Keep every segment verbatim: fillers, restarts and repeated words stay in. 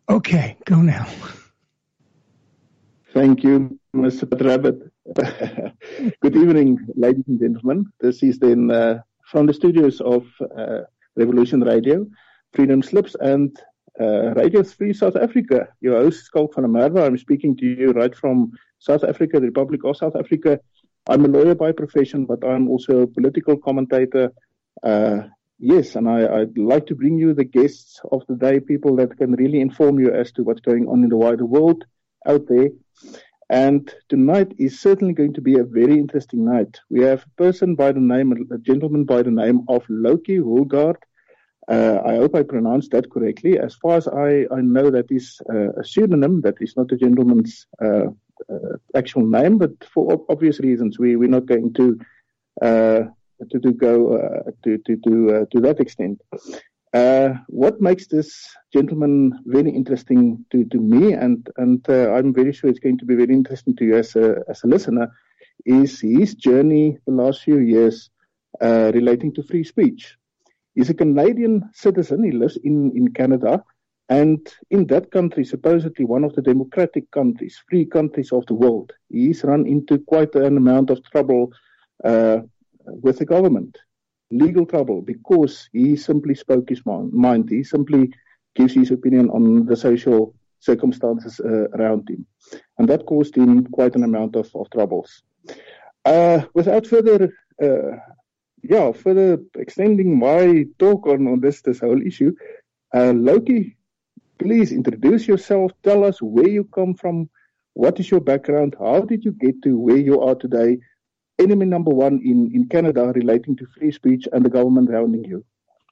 Okay, go now. Thank you, Mister Rabbit. Good evening, ladies and gentlemen. This is then uh, from the studios of uh, Revolution Radio, Freedom Slips, and uh, Radio Free South Africa. Your host, Skalk van der Merwe. I'm speaking to you right from South Africa, the Republic of South Africa. I'm a lawyer by profession, but I'm also a political commentator. Uh, yes, and I, I'd like to bring you the guests of the day, people that can really inform you as to what's going on in the wider world out there. And tonight is certainly going to be a very interesting night. We have a person by the name, a gentleman by the name of Loki Hulgaard. Uh, I hope I pronounced that correctly. As far as I, I know, that is uh, a pseudonym. That is not the gentleman's uh, uh, actual name, but for obvious reasons, we, we're not going to uh, to, to go uh, to to to, uh, to that extent. Uh, what makes this gentleman very interesting to, to me, and, and uh, I'm very sure it's going to be very interesting to you as a, as a listener, is his journey the last few years uh, relating to free speech. He's a Canadian citizen. He lives in, in Canada, and in that country, supposedly one of the democratic countries, free countries of the world, he's run into quite an amount of trouble uh, with the government. Legal trouble, because he simply spoke his mind. He simply gives his opinion on the social circumstances uh, around him. And that caused him quite an amount of, of troubles. Uh, without further, uh, yeah, further extending my talk on, on this, this whole issue, uh, Loki, please introduce yourself. Tell us where you come from. What is your background? How did you get to where you are today? Enemy number one in, in Canada relating to free speech and the government rounding you.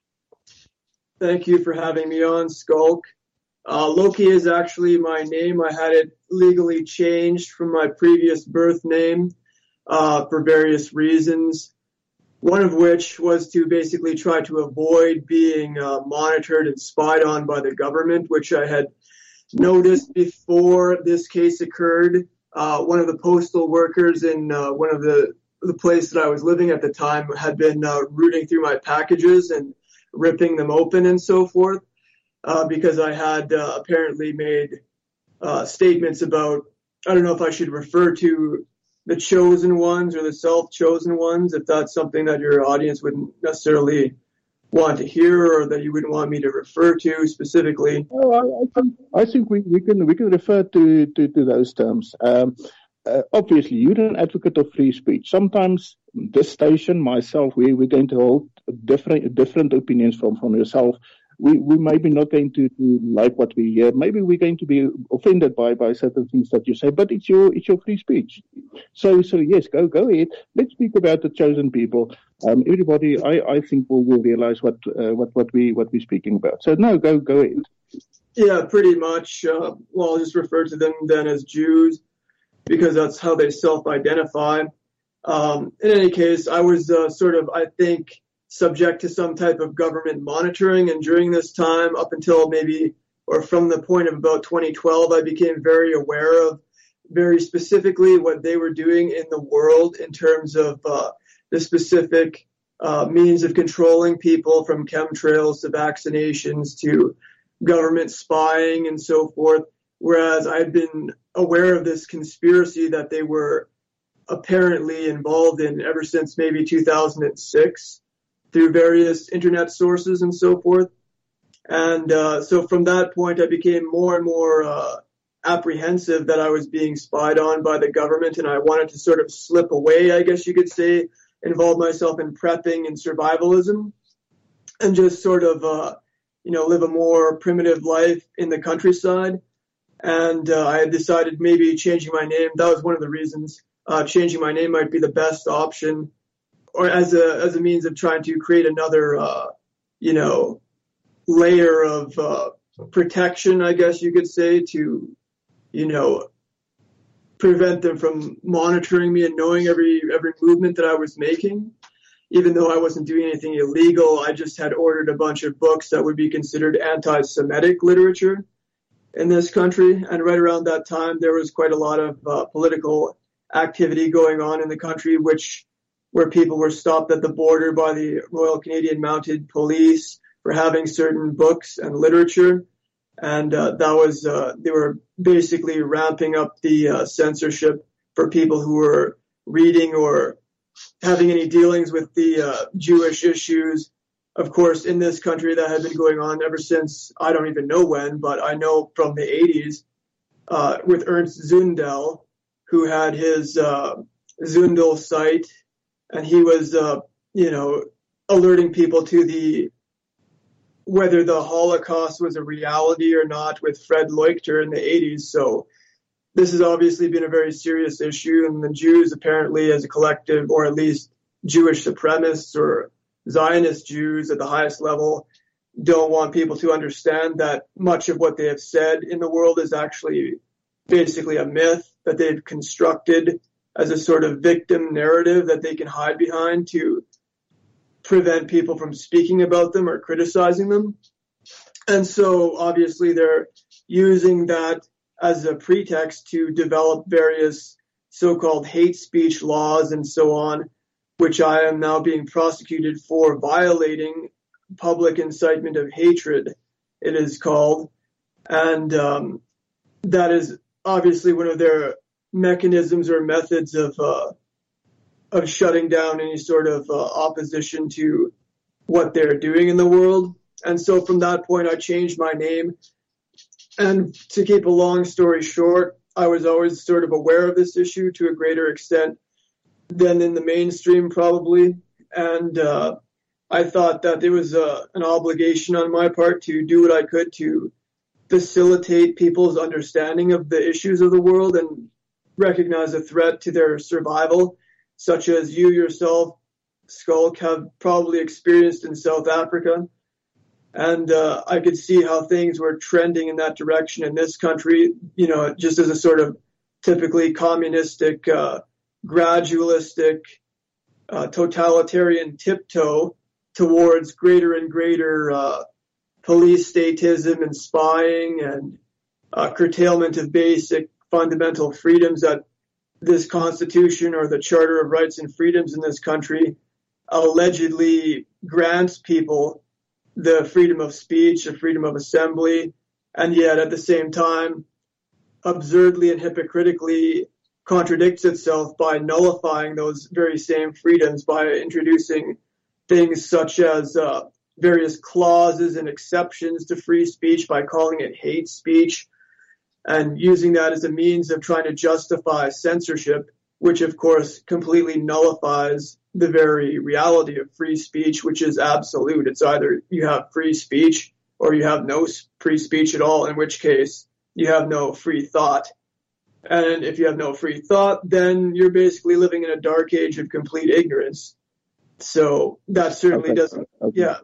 Thank you for having me on, Skalk. Uh, Loki is actually my name. I had it legally changed from my previous birth name uh, for various reasons, one of which was to basically try to avoid being uh, monitored and spied on by the government, which I had noticed before this case occurred. Uh, one of the postal workers in uh, one of the the place that I was living at the time had been uh, rooting through my packages and ripping them open and so forth, uh, because I had uh, apparently made uh, statements about, I don't know if I should refer to the chosen ones or the self-chosen ones, if that's something that your audience wouldn't necessarily want to hear or that you wouldn't want me to refer to specifically. Oh, I, I think, I think we, we can we can refer to, to, to those terms. Um, uh, obviously, you're an advocate of free speech. Sometimes this station, myself, we, we're going to hold different different opinions from, from yourself. We we maybe not going to, to like what we hear. Maybe we're going to be offended by, by certain things that you say, but it's your it's your free speech. So so yes, go go ahead. Let's speak about the chosen people. Um, everybody, I, I think will will realize what uh, what what we what we're speaking about. So no, go go ahead. Yeah, pretty much. Uh, well, I'll just refer to them then as Jews, because that's how they self-identify. Um, in any case, I was uh, sort of, I think, subject to some type of government monitoring. And during this time, up until maybe, or from the point of about twenty twelve, I became very aware of very specifically what they were doing in the world in terms of uh, the specific uh, means of controlling people, from chemtrails to vaccinations to government spying and so forth. Whereas I had been aware of this conspiracy that they were apparently involved in ever since maybe two thousand six. Through various internet sources and so forth. And uh, so from that point, I became more and more uh, apprehensive that I was being spied on by the government, and I wanted to sort of slip away, I guess you could say, involve myself in prepping and survivalism, and just sort of, uh, you know, live a more primitive life in the countryside. And uh, I had decided maybe changing my name. That was one of the reasons. Uh, changing my name might be the best option, or as a as a means of trying to create another, uh, you know, layer of uh, protection, I guess you could say, to, you know, prevent them from monitoring me and knowing every every movement that I was making. Even though I wasn't doing anything illegal, I just had ordered a bunch of books that would be considered anti-Semitic literature in this country. And right around that time, there was quite a lot of uh, political activity going on in the country, which where people were stopped at the border by the Royal Canadian Mounted Police for having certain books and literature. And uh, that was, uh, they were basically ramping up the uh, censorship for people who were reading or having any dealings with the uh, Jewish issues. Of course, in this country, that had been going on ever since, I don't even know when, but I know from the eighties, uh, with Ernst Zundel, who had his uh, Zundel site, and he was, uh, you know, alerting people to the whether the Holocaust was a reality or not with Fred Leuchter in the eighties. So this has obviously been a very serious issue, and the Jews apparently as a collective, or at least Jewish supremacists or Zionist Jews at the highest level, don't want people to understand that much of what they have said in the world is actually basically a myth that they've constructed as a sort of victim narrative that they can hide behind to prevent people from speaking about them or criticizing them. And so obviously they're using that as a pretext to develop various so-called hate speech laws and so on, which I am now being prosecuted for violating. Public incitement of hatred, it is called. And um, that is obviously one of their mechanisms or methods of uh, of shutting down any sort of uh, opposition to what they're doing in the world. And so from that point, I changed my name. And to keep a long story short, I was always sort of aware of this issue to a greater extent than in the mainstream, probably. And uh, I thought that it was uh, an obligation on my part to do what I could to facilitate people's understanding of the issues of the world and recognize a threat to their survival, such as you yourself, Skulk, have probably experienced in South Africa. And uh, I could see how things were trending in that direction in this country, you know, just as a sort of typically communistic, uh, gradualistic, uh, totalitarian tiptoe towards greater and greater uh, police statism and spying and uh, curtailment of basic fundamental freedoms that this Constitution or the Charter of Rights and Freedoms in this country allegedly grants people the freedom of speech, the freedom of assembly, and yet at the same time absurdly and hypocritically contradicts itself by nullifying those very same freedoms by introducing things such as uh, various clauses and exceptions to free speech by calling it hate speech, and using that as a means of trying to justify censorship, which of course completely nullifies the very reality of free speech, which is absolute. It's either you have free speech or you have no free speech at all, in which case you have no free thought. And if you have no free thought, then you're basically living in a dark age of complete ignorance. So that certainly okay. doesn't, okay. yeah.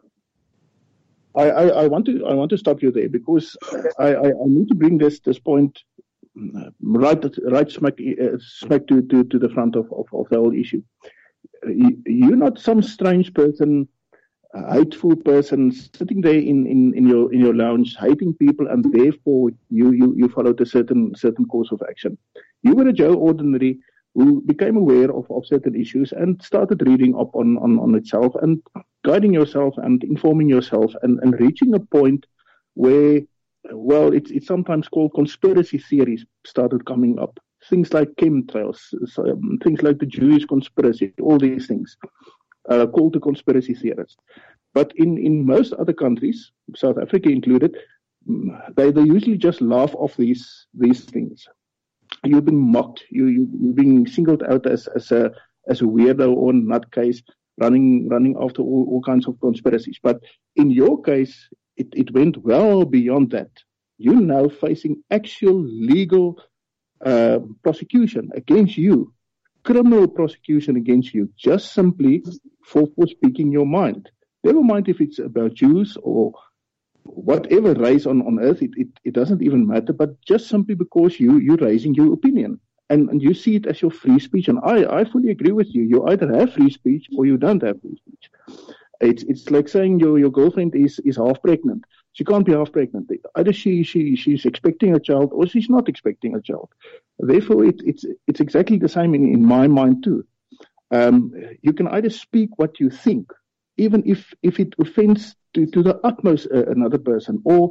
I, I, I want to I want to stop you there because I, I, I need to bring this this point right right smack uh, smack to, to, to the front of, of, of the whole issue. You, you're not some strange person, a hateful person sitting there in, in, in your in your lounge hating people, and therefore you, you, you followed a certain certain course of action. You were a Joe Ordinary who became aware of, of certain issues and started reading up on, on, on itself and guiding yourself and informing yourself and, and reaching a point where, well, it's, it's sometimes called conspiracy theories started coming up. Things like chemtrails, um, things like the Jewish conspiracy, all these things uh, called the conspiracy theorists. But in, in most other countries, South Africa included, they, they usually just laugh off these these things. You're being mocked. You, you, you're being singled out as, as a as a weirdo or nutcase running running after all, all kinds of conspiracies. But in your case, it, it went well beyond that. You're now facing actual legal uh, prosecution against you, criminal prosecution against you, just simply for, for speaking your mind. Never mind if it's about Jews or whatever race on, on earth, it, it, it doesn't even matter, but just simply because you, you're raising your opinion. And, and you see it as your free speech. And I, I fully agree with you. You either have free speech or you don't have free speech. It's it's like saying your, your girlfriend is, is half pregnant. She can't be half pregnant. Either she, she she's expecting a child or she's not expecting a child. Therefore, it, it's it's exactly the same in, in my mind too. Um, you can either speak what you think, even if, if it offends to, to the utmost uh, another person, or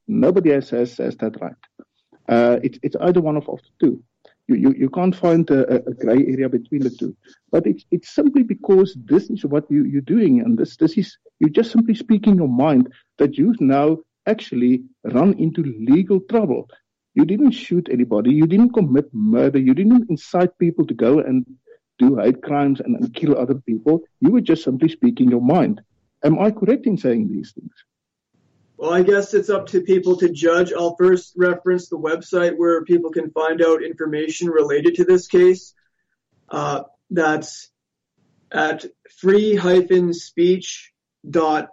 Nobody has, has, has that right. Uh, it's, it's either one of, of the two. You, you, you can't find a, a gray area between the two. But it's, it's simply because this is what you, you're doing. And this, this is, you're just simply speaking your mind that you've now actually run into legal trouble. You didn't shoot anybody. You didn't commit murder. You didn't incite people to go and do hate crimes and, and kill other people. You were just simply speaking your mind. Am I correct in saying these things? Well, I guess it's up to people to judge. I'll first reference the website where people can find out information related to this case. Uh, that's at free dash speech dot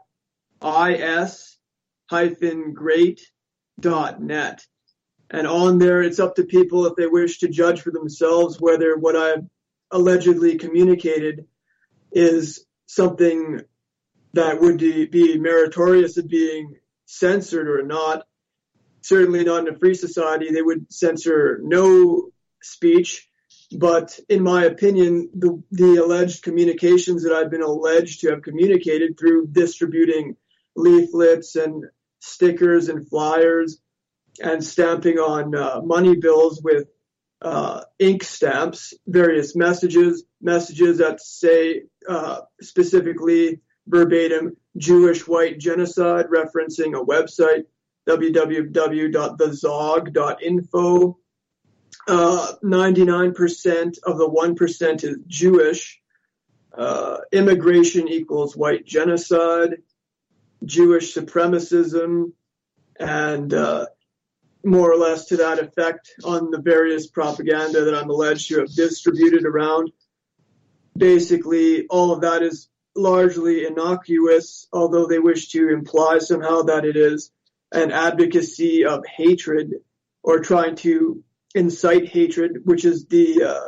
is dash great dot net. And on there, it's up to people if they wish to judge for themselves whether what I've allegedly communicated is something that would be meritorious of being censored or not. Certainly not in a free society. They would censor no speech. But in my opinion, the, the alleged communications that I've been alleged to have communicated through distributing leaflets and stickers and flyers and stamping on uh, money bills with uh, ink stamps, various messages, messages that say uh, specifically verbatim Jewish white genocide, referencing a website, w w w dot the zog dot info. Uh, ninety-nine percent of the one percent is Jewish. Uh, immigration equals white genocide, Jewish supremacism, and uh, more or less to that effect on the various propaganda that I'm alleged to have distributed around. Basically, all of that is largely innocuous, although they wish to imply somehow that it is an advocacy of hatred or trying to incite hatred, which is the uh,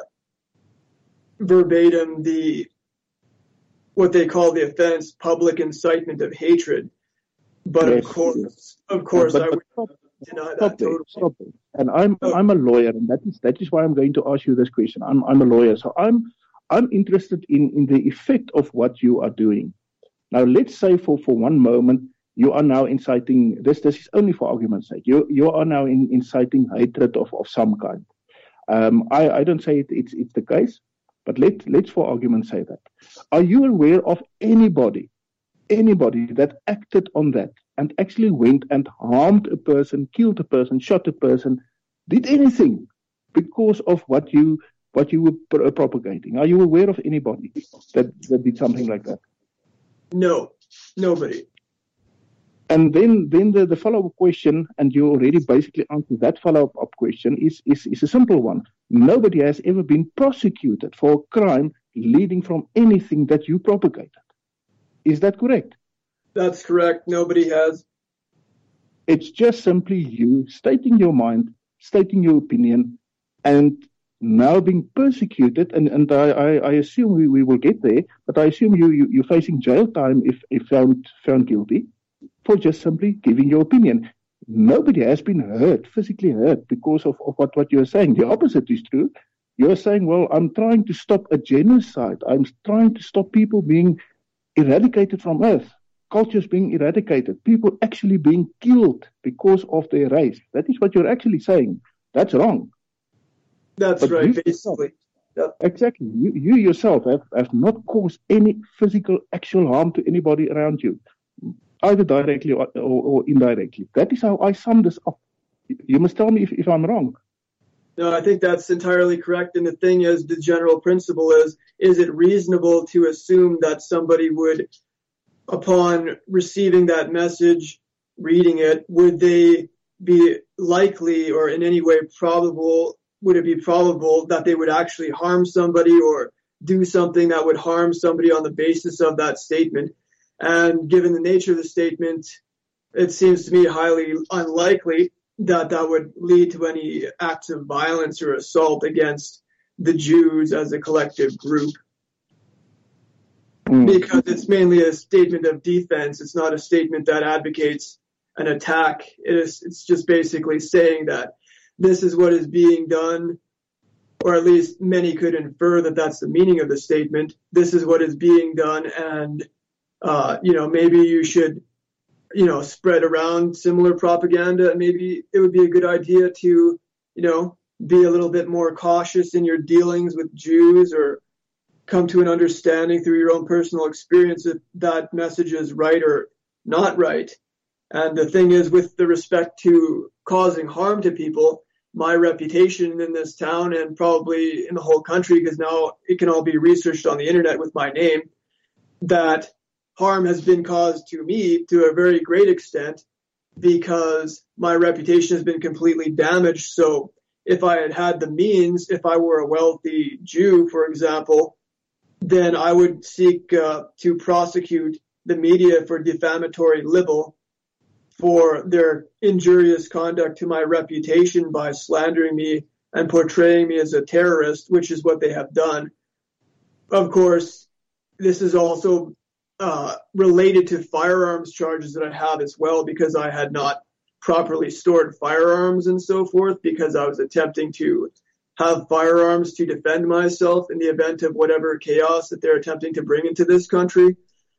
verbatim, the what they call the offense, public incitement of hatred. But yes, of course, yes. of course, but, I would but, deny that stop totally. It, stop it. And I'm oh. I'm a lawyer, and that is that is why I'm going to ask you this question. I'm I'm a lawyer, so I'm I'm interested in, in the effect of what you are doing. Now, let's say for, for one moment, you are now inciting, this this is only for argument's sake, you you are now in, inciting hatred of, of some kind. Um, I, I don't say it, it's it's the case, but let, let's for argument's sake that. Are you aware of anybody, anybody that acted on that and actually went and harmed a person, killed a person, shot a person, did anything because of what you what you were pro- propagating? Are you aware of anybody that, that did something like that? No, nobody. And then, then the, the follow-up question, and you already basically answered that follow-up question, is, is, is a simple one. Nobody has ever been prosecuted for a crime leading from anything that you propagated. Is that correct? That's correct. Nobody has. It's just simply you stating your mind, stating your opinion, and now being persecuted, and, and I, I, I assume we, we will get there, but I assume you, you, you're facing jail time if, if found, found guilty for just simply giving your opinion. Nobody has been hurt, physically hurt, because of, of what, what you're saying. The opposite is true. You're saying, well, I'm trying to stop a genocide. I'm trying to stop people being eradicated from Earth, cultures being eradicated, people actually being killed because of their race. That is what you're actually saying. That's wrong. That's but right, basically. Yep. Exactly. You, you yourself have, have not caused any physical, actual harm to anybody around you, either directly or, or, or indirectly. That is how I sum this up. You must tell me if, if I'm wrong. No, I think that's entirely correct. And the thing is, the general principle is, is it reasonable to assume that somebody would, upon receiving that message, reading it, would they be likely or in any way probable would it be probable that they would actually harm somebody or do something that would harm somebody on the basis of that statement? And given the nature of the statement, it seems to me highly unlikely that that would lead to any acts of violence or assault against the Jews as a collective group. Mm. Because it's mainly a statement of defense. It's not a statement that advocates an attack. It is, it's just basically saying that this is what is being done, or at least many could infer that that's the meaning of the statement. This is what is being done, and, uh, you know, maybe you should you know, spread around similar propaganda. Maybe it would be a good idea to, you know, be a little bit more cautious in your dealings with Jews, or come to an understanding through your own personal experience if that message is right or not right. And the thing is, with the respect to causing harm to people, my reputation in this town and probably in the whole country, because now it can all be researched on the internet with my name, that harm has been caused to me to a very great extent because my reputation has been completely damaged. So if I had had the means, if I were a wealthy Jew, for example, then I would seek uh, to prosecute the media for defamatory libel for their injurious conduct to my reputation by slandering me and portraying me as a terrorist, which is what they have done. Of course, this is also uh, related to firearms charges that I have as well, because I had not properly stored firearms and so forth, because I was attempting to have firearms to defend myself in the event of whatever chaos that they're attempting to bring into this country.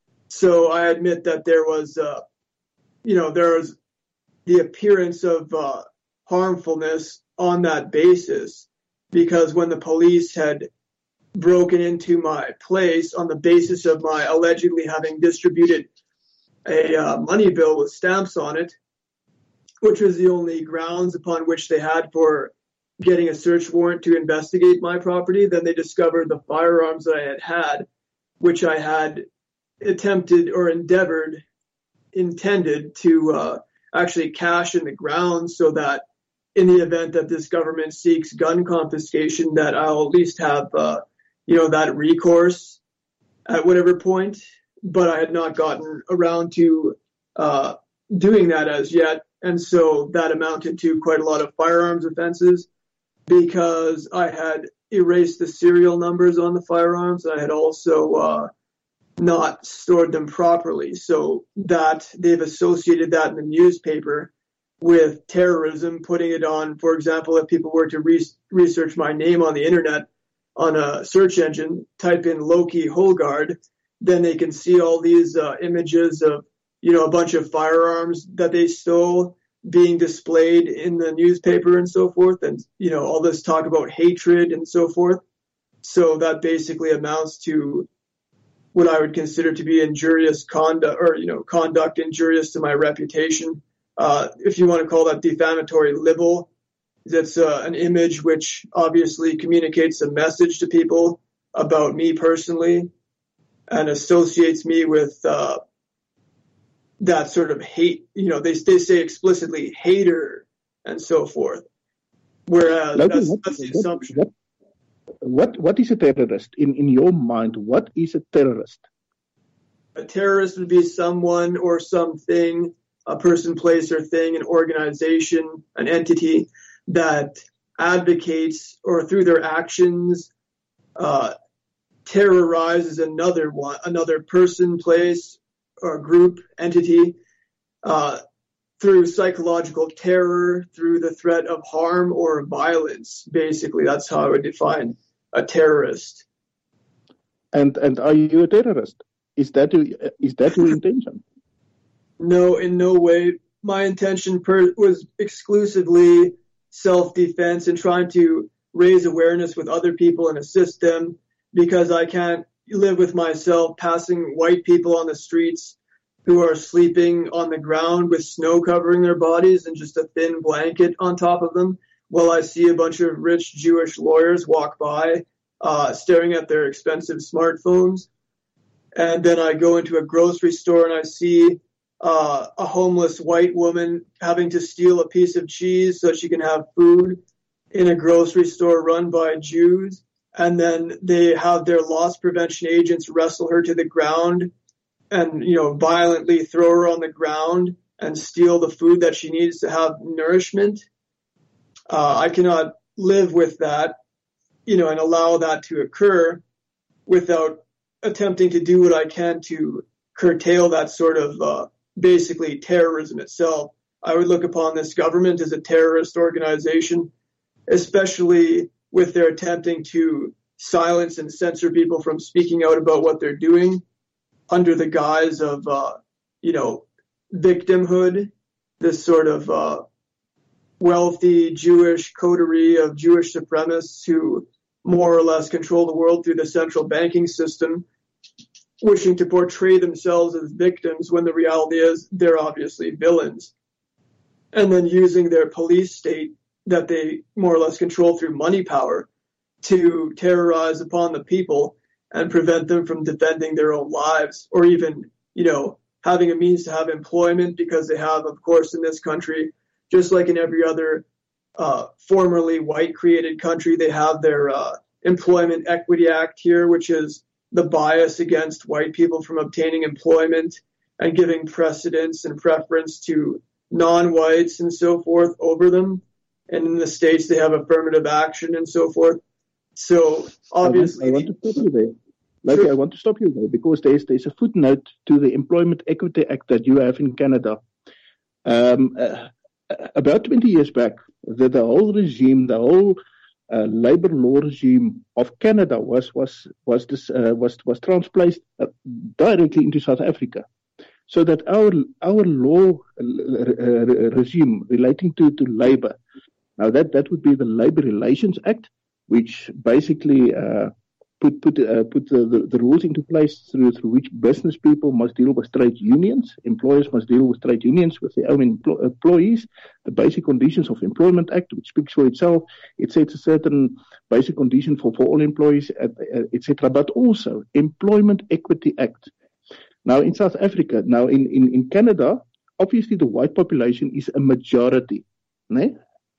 So I admit that there was, uh, you know, there was the appearance of uh, harmfulness on that basis, because when the police had broken into my place on the basis of my allegedly having distributed a uh, money bill with stamps on it, which was the only grounds upon which they had for getting a search warrant to investigate my property, then they discovered the firearms that I had had, which I had attempted or endeavored, intended to uh, actually cache in the ground, so that in the event that this government seeks gun confiscation, that I'll at least have, uh, you know, that recourse at whatever point. But I had not gotten around to uh, doing that as yet. And so that amounted to quite a lot of firearms offenses, because I had erased the serial numbers on the firearms. I had also uh, not stored them properly, so that they've associated that in the newspaper with terrorism, putting it on, for example, if people were to re- research my name on the internet on a search engine, type in Loki Holgard, then they can see all these uh, images of, you know, a bunch of firearms that they stole being displayed in the newspaper and so forth, and, you know, all this talk about hatred and so forth. So that basically amounts to what I would consider to be injurious conduct, or, you know, conduct injurious to my reputation. Uh, if you want to call that defamatory libel, that's uh, an image which obviously communicates a message to people about me personally and associates me with uh, that sort of hate. You know, they, they say explicitly hater and so forth. Whereas Logan, that's, what, that's the what, assumption. What, what, what is a terrorist? In, in your mind, what is a terrorist? A terrorist would be someone or something, a person, place, or thing, an organization, an entity that advocates or through their actions uh, terrorizes another one, another person, place, or group, entity, uh, through psychological terror, through the threat of harm or violence. Basically, that's how I would define a terrorist. And and are you a terrorist? Is that your, is that your intention? No, in no way. My intention per- was exclusively self-defense and trying to raise awareness with other people and assist them, because I can't live with myself passing white people on the streets who are sleeping on the ground with snow covering their bodies and just a thin blanket on top of them, while I see a bunch of rich Jewish lawyers walk by uh, staring at their expensive smartphones. And then I go into a grocery store and I see uh, a homeless white woman having to steal a piece of cheese so she can have food in a grocery store run by Jews. And then they have their loss prevention agents wrestle her to the ground and, you know, violently throw her on the ground and steal the food that she needs to have nourishment. Uh, I cannot live with that, you know, and allow that to occur without attempting to do what I can to curtail that sort of uh, basically terrorism itself. I would look upon this government as a terrorist organization, especially with their attempting to silence and censor people from speaking out about what they're doing under the guise of, uh, you know, victimhood, this sort of uh, wealthy Jewish coterie of Jewish supremacists who more or less control the world through the central banking system, wishing to portray themselves as victims when the reality is they're obviously villains. And then using their police state that they more or less control through money power to terrorize upon the people and prevent them from defending their own lives, or even, you know, having a means to have employment, because they have, of course, in this country, just like in every other uh, formerly white created country, they have their uh, Employment Equity Act here, which is the bias against white people from obtaining employment and giving precedence and preference to non-whites and so forth over them. And in the States, they have affirmative action and so forth. So obviously, I want, I want to stop you there. Like, sure. I want to stop you there because there's there's a footnote to the Employment Equity Act that you have in Canada. Um, uh, about twenty years back, the, the whole regime, the whole uh, labor law regime of Canada was was was this, uh, was was transplaced uh, directly into South Africa, so that our our law uh, regime relating to to labor. Now that, that would be the Labor Relations Act, which basically uh, put put uh, put the, the, the rules into place through through which business people must deal with trade unions, employers must deal with trade unions with their own empl- employees. The Basic Conditions of Employment Act, which speaks for itself, it sets a certain basic condition for, for all employees, et cetera. But also Employment Equity Act. Now in South Africa, now in, in, in Canada, obviously the white population is a majority, né?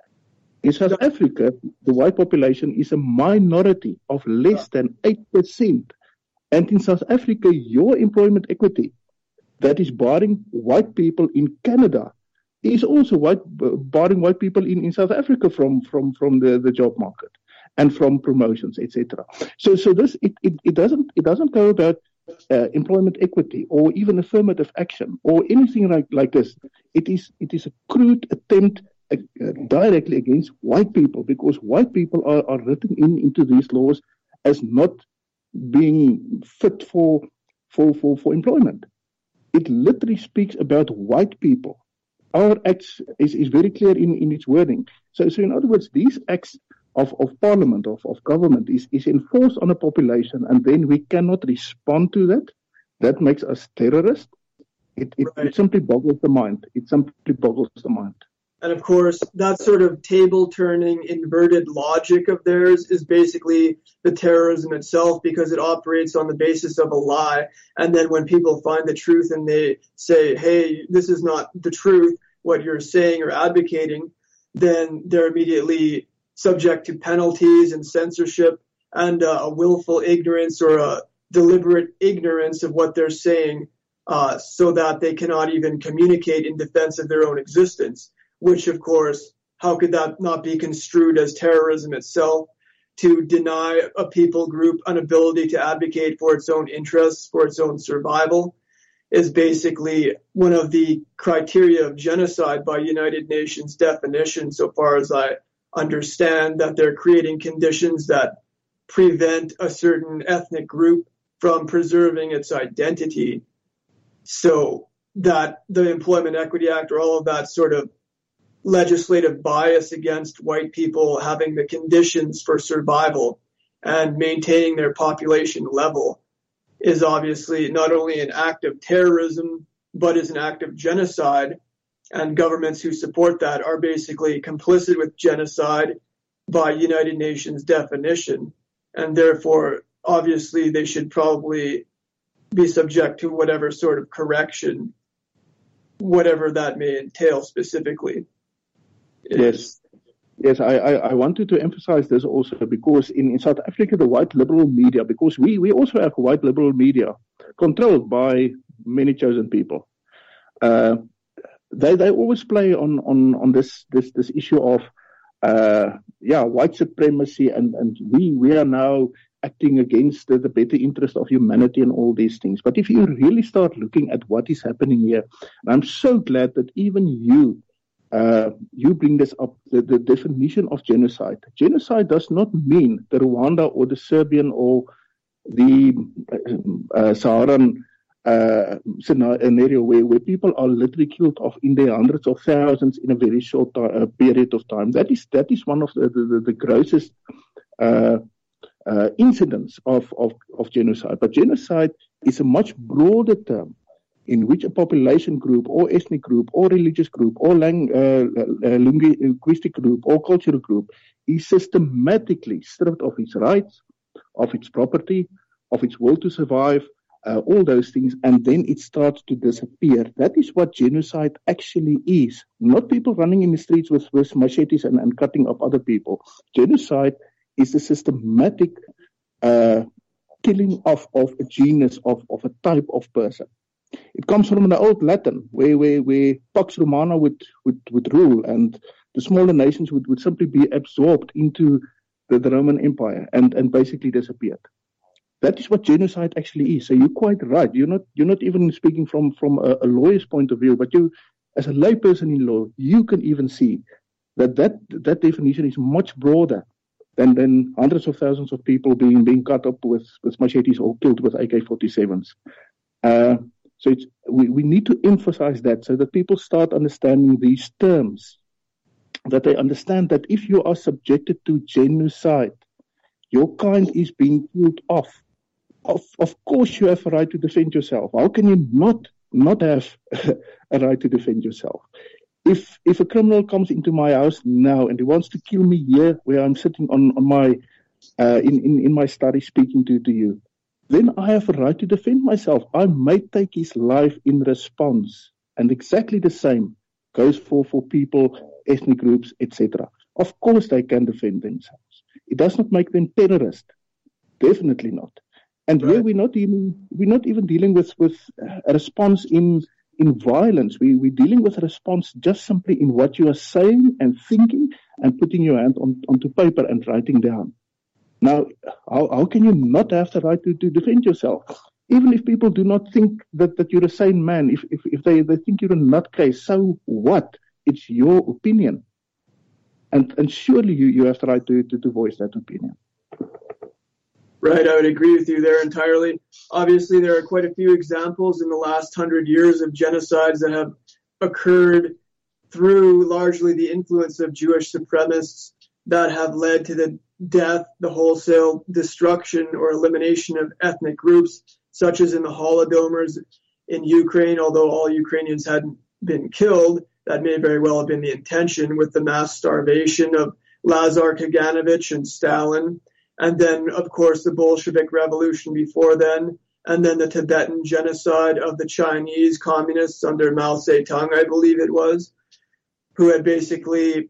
In South Africa, the white population is a minority of less than eight percent. And in South Africa, your employment equity that is barring white people in Canada is also white, barring white people in, in South Africa from, from, from the, the job market and from promotions, et cetera. So, so this, it, it, it doesn't, it doesn't go about uh, employment equity or even affirmative action or anything like, like this. It is, it is a crude attempt Uh, directly against white people, because white people are, are written in into these laws as not being fit for for, for, for employment. It literally speaks about white people. Our acts is, is very clear in, in its wording. So, so in other words, these acts of, of parliament, of, of government is, is enforced on a population, and then we cannot respond to that. That makes us terrorists. It, it, right. it simply boggles the mind. It simply boggles the mind. And of course, that sort of table-turning, inverted logic of theirs is basically the terrorism itself, because it operates on the basis of a lie. And then when people find the truth and they say, hey, this is not the truth, what you're saying or advocating, then they're immediately subject to penalties and censorship and uh, a willful ignorance or a deliberate ignorance of what they're saying, uh, so that they cannot even communicate in defense of their own existence. Which, of course, how could that not be construed as terrorism itself? To deny a people group an ability to advocate for its own interests, for its own survival, is basically one of the criteria of genocide by United Nations definition, so far as I understand, that they're creating conditions that prevent a certain ethnic group from preserving its identity. So that the Employment Equity Act, or all of that sort of legislative bias against white people having the conditions for survival and maintaining their population level is obviously not only an act of terrorism, but is an act of genocide. And governments who support that are basically complicit with genocide by United Nations definition. And therefore, obviously, they should probably be subject to whatever sort of correction, whatever that may entail specifically. Yes, yes. I, I, I wanted to emphasize this also because in, in South Africa, the white liberal media, because we, we also have white liberal media controlled by many chosen people. Uh, they they always play on on, on this, this this issue of uh, yeah white supremacy, and, and we we are now acting against the, the better interest of humanity and all these things. But if you really start looking at what is happening here, and I'm so glad that even you. Uh, you bring this up, the, the definition of genocide. Genocide does not mean the Rwanda or the Serbian or the uh, Saharan uh, scenario where, where people are literally killed off in their hundreds of thousands in a very short uh, period of time. That is that is one of the, the, the grossest uh, uh, incidents of, of, of genocide. But genocide is a much broader term in which a population group or ethnic group or religious group or lang- uh, uh, linguistic group or cultural group is systematically stripped of its rights, of its property, of its will to survive, uh, all those things, and then it starts to disappear. That is what genocide actually is. Not people running in the streets with, with machetes and, and cutting up other people. Genocide is the systematic uh, killing of, of a genus, of, of a type of person. It comes from the old Latin, where where, where Pax Romana would, would, would rule, and the smaller nations would, would simply be absorbed into the, the Roman Empire and, and basically disappeared. That is what genocide actually is. So you're quite right. You're not you're not even speaking from, from a, a lawyer's point of view, but you, as a layperson in law, you can even see that that, that definition is much broader than, than hundreds of thousands of people being being cut up with, with machetes or killed with A K forty-sevens. Uh, So it's, we, we need to emphasize that so that people start understanding these terms, that they understand that if you are subjected to genocide, your kind is being killed off. Of, of course you have a right to defend yourself. How can you not, not have a right to defend yourself? If if a criminal comes into my house now and he wants to kill me here where I'm sitting on, on my uh, in, in, in my study speaking to, to you, then I have a right to defend myself. I may take his life in response. And exactly the same goes for, for people, ethnic groups, et cetera. Of course they can defend themselves. It does not make them terrorists. Definitely not. And right. Here we're not even we're not even dealing with, with a response in in violence. We we're dealing with a response just simply in what you are saying and thinking and putting your hand on, onto paper and writing down. Now, how, how can you not have the right to, to defend yourself? Even if people do not think that, that you're a sane man, if, if, if they, they think you're a nutcase, so what? It's your opinion. And and surely you, you have the right to, to, to voice that opinion. Right, I would agree with you there entirely. Obviously, there are quite a few examples in the last hundred years of genocides that have occurred through largely the influence of Jewish supremacists that have led to the death, the wholesale destruction or elimination of ethnic groups, such as in the Holodomors in Ukraine, although all Ukrainians hadn't been killed. That may very well have been the intention with the mass starvation of Lazar Kaganovich and Stalin. And then, of course, the Bolshevik Revolution before then, and then the Tibetan genocide of the Chinese communists under Mao Zedong, I believe it was, who had basically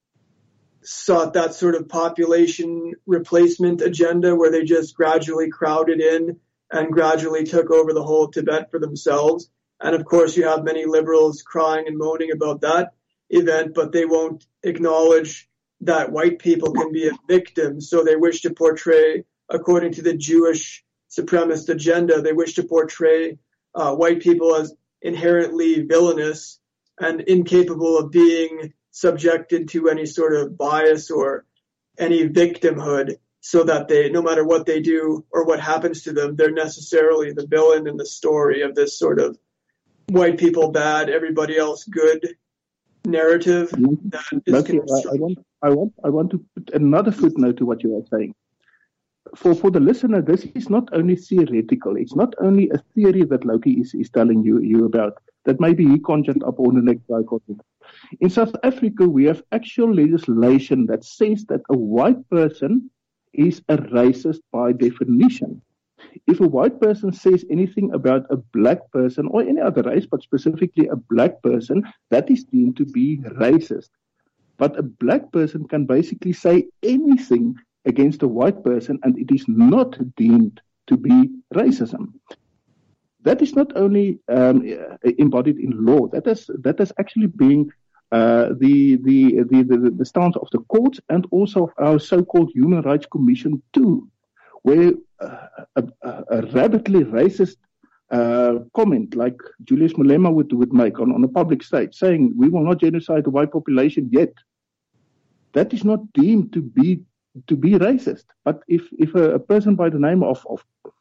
sought that sort of population replacement agenda where they just gradually crowded in and gradually took over the whole of Tibet for themselves. And of course, you have many liberals crying and moaning about that event, but they won't acknowledge that white people can be a victim. So they wish to portray, according to the Jewish supremacist agenda, they wish to portray uh, white people as inherently villainous and incapable of being subjected to any sort of bias or any victimhood, so that they, no matter what they do or what happens to them, they're necessarily the villain in the story of this sort of white people bad, everybody else good narrative. That is okay, I, I want, I want, I want to put another footnote to what you are saying. For for the listener, this is not only theoretical. It's not only a theory that Loki is, is telling you you about. That maybe he conjured up on the next cycle. In South Africa, we have actual legislation that says that a white person is a racist by definition. If a white person says anything about a black person or any other race, but specifically a black person, that is deemed to be racist. But a black person can basically say anything against a white person, and it is not deemed to be racism. That is not only um, embodied in law. That is that is actually being uh, the, the the the the stance of the courts and also of our so-called Human Rights Commission too, where uh, a, a, a rabidly racist uh, comment like Julius Malema would would make on, on a public stage, saying we will not genocide the white population yet. That is not deemed to be to be racist. But if if a, a person by the name of of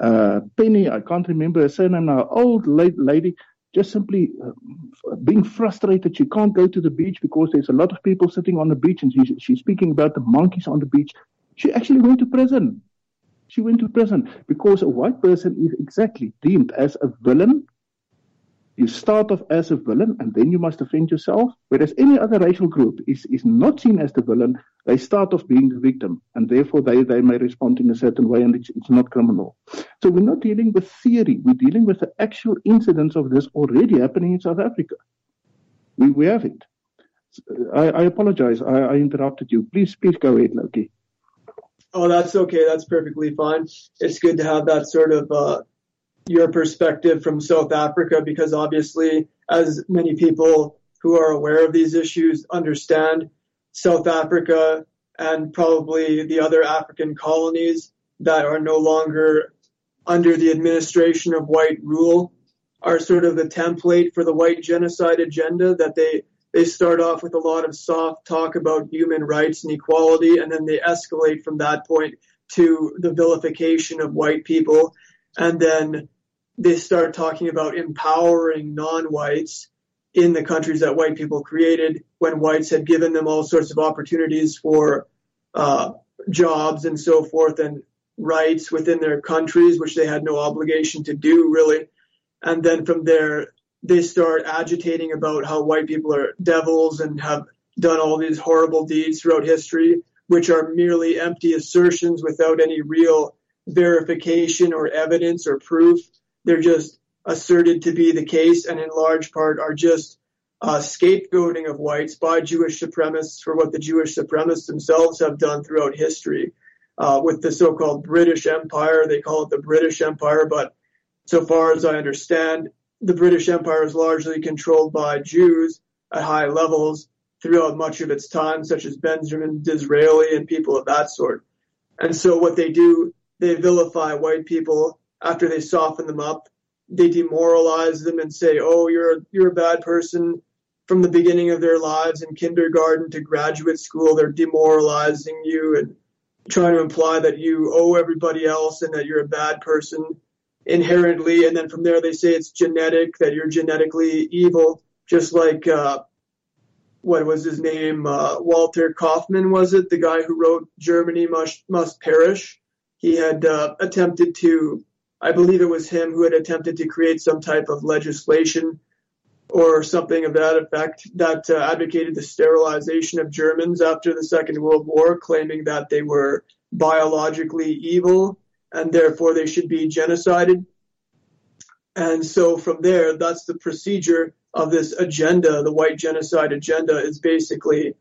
uh, Penny, I can't remember her surname now, old lady, just simply uh, being frustrated. She can't go to the beach because there's a lot of people sitting on the beach, and she's, she's speaking about the monkeys on the beach. She actually went to prison. She went to prison because a white person is exactly deemed as a villain. You start off as a villain and then you must defend yourself, whereas any other racial group is, is not seen as the villain. They start off being the victim, and therefore they, they may respond in a certain way, and it's, it's not criminal. So we're not dealing with theory. We're dealing with the actual incidents of this already happening in South Africa. We, we have it. I, I apologize. I, I interrupted you. Please, please go ahead, Loki. Oh, that's okay. That's perfectly fine. It's good to have that sort of uh, your perspective from South Africa, because obviously, as many people who are aware of these issues understand, South Africa and probably the other African colonies that are no longer under the administration of white rule are sort of the template for the white genocide agenda, that they They start off with a lot of soft talk about human rights and equality, and then they escalate from that point to the vilification of white people. And then they start talking about empowering non-whites in the countries that white people created, when whites had given them all sorts of opportunities for uh, jobs and so forth and rights within their countries, which they had no obligation to do, really. And then from there, they start agitating about how white people are devils and have done all these horrible deeds throughout history, which are merely empty assertions without any real verification or evidence or proof. They're just asserted to be the case, and in large part are just uh, scapegoating of whites by Jewish supremacists for what the Jewish supremacists themselves have done throughout history. Uh, with the so-called British Empire, they call it the British Empire, but so far as I understand, the British Empire is largely controlled by Jews at high levels throughout much of its time, such as Benjamin Disraeli and people of that sort. And so what they do, they vilify white people after they soften them up. They demoralize them and say, oh, you're, you're a bad person. From the beginning of their lives in kindergarten to graduate school, they're demoralizing you and trying to imply that you owe everybody else and that you're a bad person inherently, and then from there they say it's genetic, that you're genetically evil, just like, uh, what was his name, uh, Walter Kaufmann, was it? The guy who wrote Germany Must, Must Perish. He had uh, attempted to, I believe it was him who had attempted to create some type of legislation or something of that effect that uh, advocated the sterilization of Germans after the Second World War, claiming that they were biologically evil and therefore they should be genocided. And so from there, that's the procedure of this agenda. The white genocide agenda is basically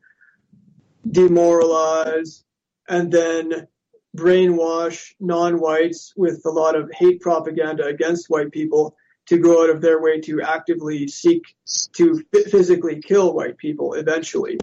demoralize and then brainwash non-whites with a lot of hate propaganda against white people to go out of their way to actively seek to physically kill white people eventually.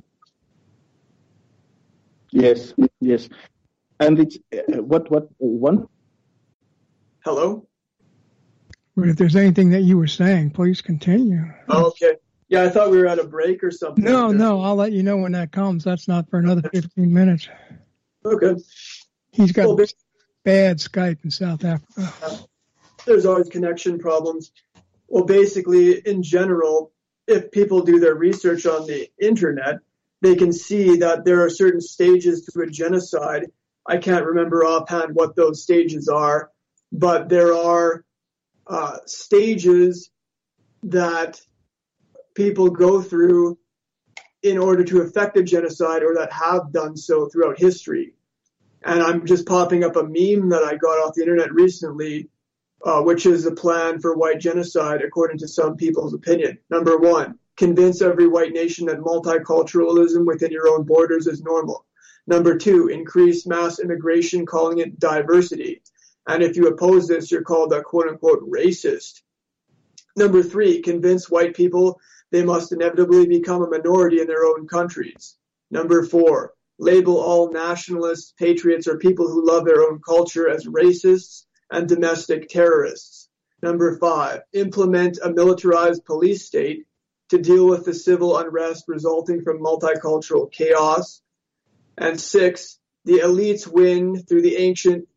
Yes, yes. And it's uh, what, what, one Hello? But if there's anything that you were saying, please continue. Oh, okay. Yeah, I thought we were at a break or something. No, no, I'll let you know when that comes. That's not for another fifteen minutes. Okay. He's got well, bad Skype in South Africa. There's always connection problems. Well, basically, in general, if people do their research on the internet, they can see that there are certain stages to a genocide. I can't remember offhand what those stages are, but there are uh, stages that people go through in order to effect a genocide, or that have done so throughout history. And I'm just popping up a meme that I got off the internet recently, uh, which is a plan for white genocide according to some people's opinion. Number one, convince every white nation that multiculturalism within your own borders is normal. Number two, increase mass immigration, calling it diversity. And if you oppose this, you're called a quote-unquote racist. Number three, convince white people they must inevitably become a minority in their own countries. Number four, label all nationalists, patriots, or people who love their own culture as racists and domestic terrorists. Number five, implement a militarized police state to deal with the civil unrest resulting from multicultural chaos. And six, the elites win through the ancient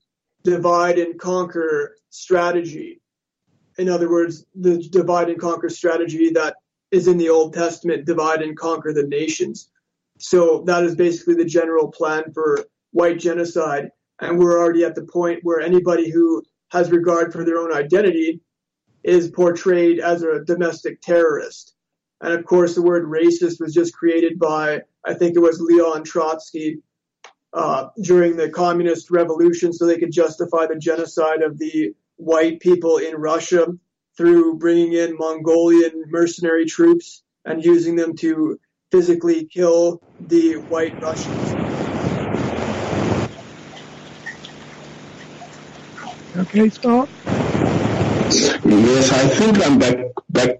divide and conquer strategy. In other words, the divide and conquer strategy that is in the Old Testament, divide and conquer the nations. So that is basically the general plan for white genocide. And we're already at the point where anybody who has regard for their own identity is portrayed as a domestic terrorist. And of course, the word racist was just created by, I think it was Leon Trotsky, uh, during the communist revolution, so they could justify the genocide of the white people in Russia through bringing in Mongolian mercenary troops and using them to physically kill the white Russians. Okay, Scott? Yes, I think I'm back, back,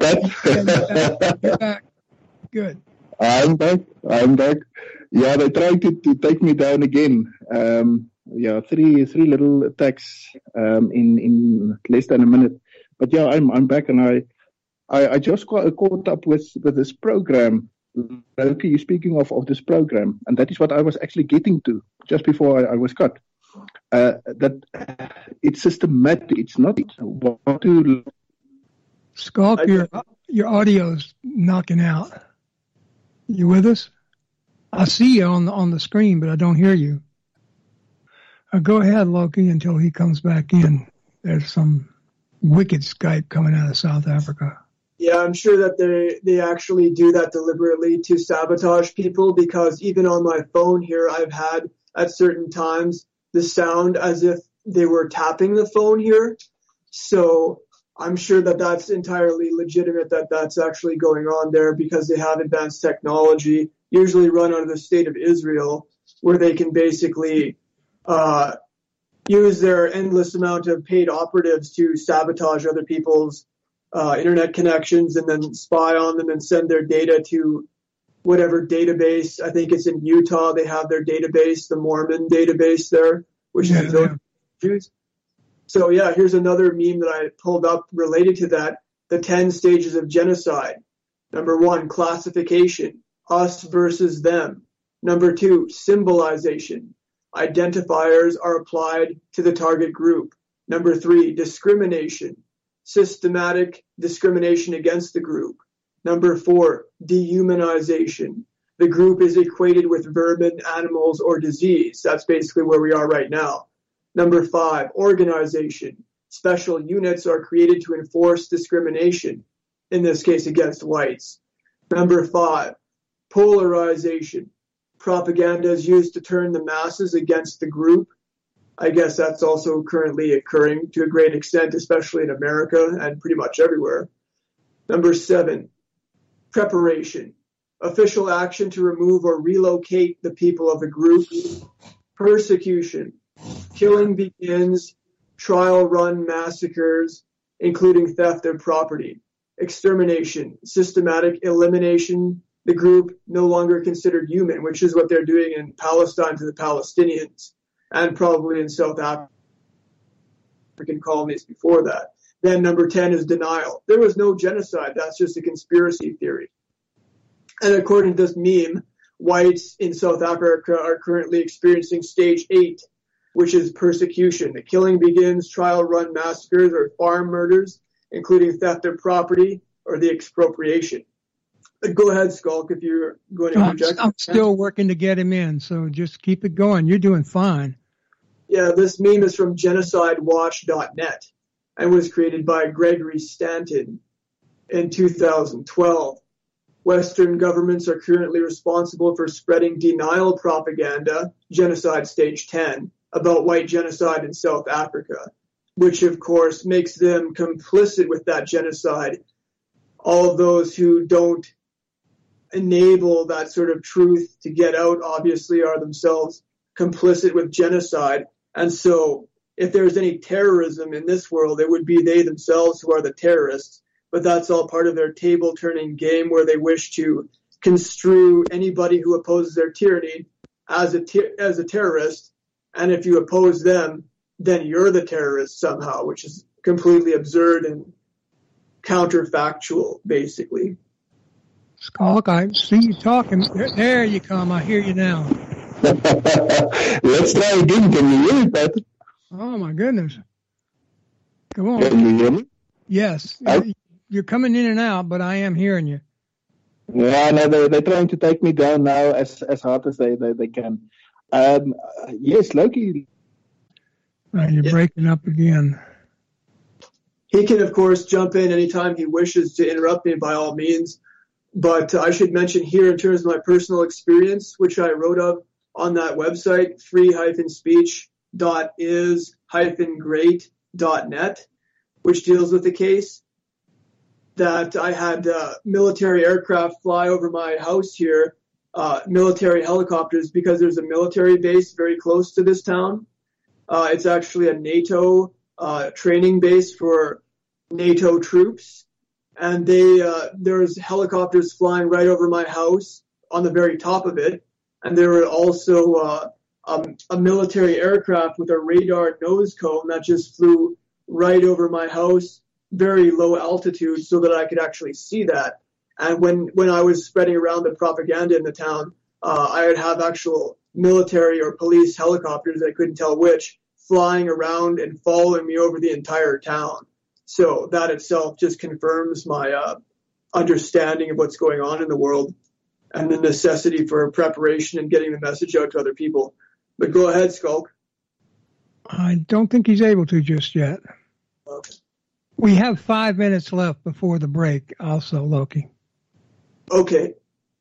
back. You're back. Good. I'm back, I'm back. Yeah, they tried to, to take me down again. Um, yeah, three three little attacks um, in, in less than a minute. But yeah, I'm I'm back, and I I, I just got caught up with, with this program. Okay, you're speaking of, of this program, and that is what I was actually getting to just before I, I was cut. Uh, that it's systematic. It's not what to. Skulk, your your audio's knocking out. You with us? I see you on the on the screen, but I don't hear you. Uh, go ahead, Loki, until he comes back in. There's some wicked Skype coming out of South Africa. Yeah, I'm sure that they they actually do that deliberately to sabotage people, because even on my phone here, I've had at certain times the sound as if they were tapping the phone here. So I'm sure that that's entirely legitimate, that that's actually going on there, because they have advanced technology, usually run out of the state of Israel, where they can basically uh, use their endless amount of paid operatives to sabotage other people's uh, internet connections and then spy on them and send their data to whatever database. I think it's in Utah. They have their database, the Mormon database there, which yeah, is yeah. Jews. So yeah, here's another meme that I pulled up related to that. The ten stages of genocide. Number one, classification, us versus them. Number two, symbolization. Identifiers are applied to the target group. Number three, discrimination, systematic discrimination against the group. Number four, dehumanization. The group is equated with vermin, animals, or disease. That's basically where we are right now. Number five, organization. Special units are created to enforce discrimination, in this case against whites. Number five, polarization. Propaganda is used to turn the masses against the group. I guess that's also currently occurring to a great extent, especially in America and pretty much everywhere. Number seven, preparation. Official action to remove or relocate the people of the group. Persecution. Killing begins, trial run massacres, including theft of property. Extermination, systematic elimination, the group no longer considered human, which is what they're doing in Palestine to the Palestinians, and probably in South African colonies before that. Then number ten is denial. There was no genocide. That's just a conspiracy theory. And according to this meme, whites in South Africa are currently experiencing stage eight, which is persecution. The killing begins, trial run massacres or farm murders, including theft of property or the expropriation. Go ahead, Skulk, if you're going to project. I'm, I'm still working to get him in, so just keep it going. You're doing fine. Yeah, this meme is from genocide watch dot net and was created by Gregory Stanton in two thousand twelve. Western governments are currently responsible for spreading denial propaganda, genocide stage ten, about white genocide in South Africa, which of course makes them complicit with that genocide. All of those who don't enable that sort of truth to get out, obviously, are themselves complicit with genocide. And so if there's any terrorism in this world, it would be they themselves who are the terrorists. But that's all part of their table-turning game, where they wish to construe anybody who opposes their tyranny as a ter- as a terrorist. And if you oppose them, then you're the terrorist somehow, which is completely absurd and counterfactual, basically. Skulk, I see you talking. There, there you come. I hear you now. Let's try again. Can you hear it, Pat? Oh my goodness. Come on. Can you hear me? Yes. I, You're coming in and out, but I am hearing you. Yeah, no, they, they're trying to take me down now as, as hard as they, they, they can. Um, yes, Loki. Uh, you're Yeah. breaking up again. He can, of course, jump in anytime he wishes to interrupt me by all means. But I should mention here, in terms of my personal experience, which I wrote of on that website, free speech dot is great dot net, which deals with the case, that I had uh, military aircraft fly over my house here, uh, military helicopters, because there's a military base very close to this town. Uh, it's actually a NATO uh, training base for NATO troops. And they, uh, there's helicopters flying right over my house on the very top of it. And there were also uh, um, a military aircraft with a radar nose cone that just flew right over my house, very low altitude, so that I could actually see that. And when, when I was spreading around the propaganda in the town, uh, I would have actual military or police helicopters, I couldn't tell which, flying around and following me over the entire town. So that itself just confirms my uh, understanding of what's going on in the world and the necessity for preparation and getting the message out to other people. But go ahead, Skulk. I don't think he's able to just yet. Okay. We have five minutes left before the break also, Loki. Okay.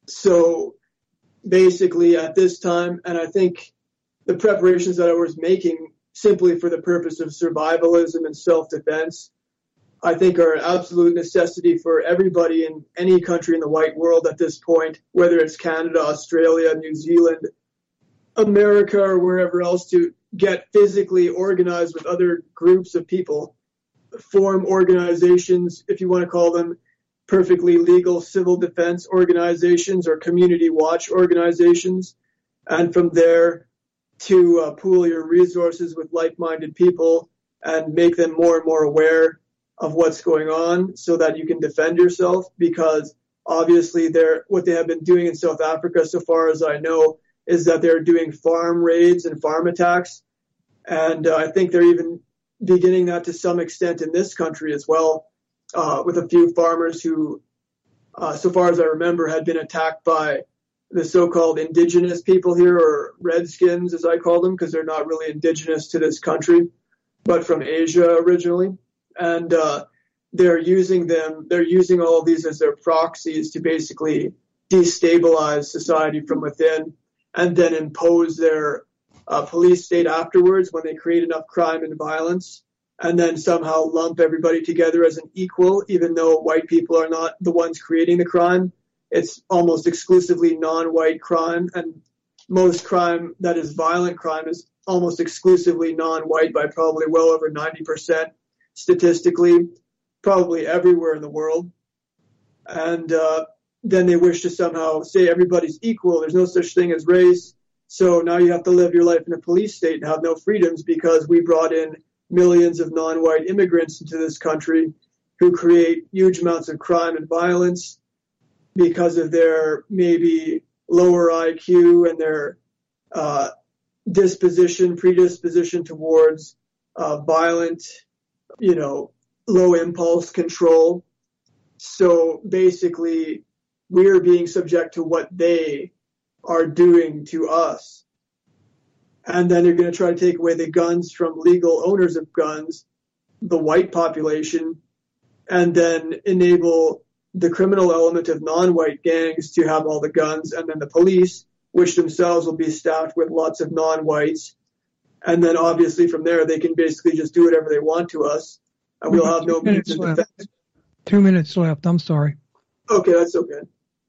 So basically at this time, and I think the preparations that I was making simply for the purpose of survivalism and self-defense, I think are an absolute necessity for everybody in any country in the white world at this point, whether it's Canada, Australia, New Zealand, America, or wherever else, to get physically organized with other groups of people, form organizations, if you want to call them perfectly legal civil defense organizations or community watch organizations, and from there to uh, pool your resources with like-minded people and make them more and more aware of what's going on so that you can defend yourself, because obviously they're, what they have been doing in South Africa, so far as I know, is that they're doing farm raids and farm attacks. And uh, I think they're even beginning that to some extent in this country as well, uh, with a few farmers who, uh, so far as I remember, had been attacked by the so-called indigenous people here, or redskins as I call them, because they're not really indigenous to this country, but from Asia originally. And uh, they're using them, they're using all of these as their proxies to basically destabilize society from within and then impose their uh, police state afterwards when they create enough crime and violence, and then somehow lump everybody together as an equal, even though white people are not the ones creating the crime. It's almost exclusively non-white crime, and most crime that is violent crime is almost exclusively non-white by probably well over ninety percent. Statistically, probably everywhere in the world. And uh, then they wish to somehow say everybody's equal. There's no such thing as race. So now you have to live your life in a police state and have no freedoms because we brought in millions of non-white immigrants into this country who create huge amounts of crime and violence because of their maybe lower I Q and their uh, disposition, predisposition towards uh, violent, you know, low impulse control. So basically, we're being subject to what they are doing to us. And then they're going to try to take away the guns from legal owners of guns, the white population, and then enable the criminal element of non-white gangs to have all the guns, and then the police, which themselves will be staffed with lots of non-whites. And then obviously from there, they can basically just do whatever they want to us, and we'll have no means of defense. Two minutes left. I'm sorry. Okay, that's okay.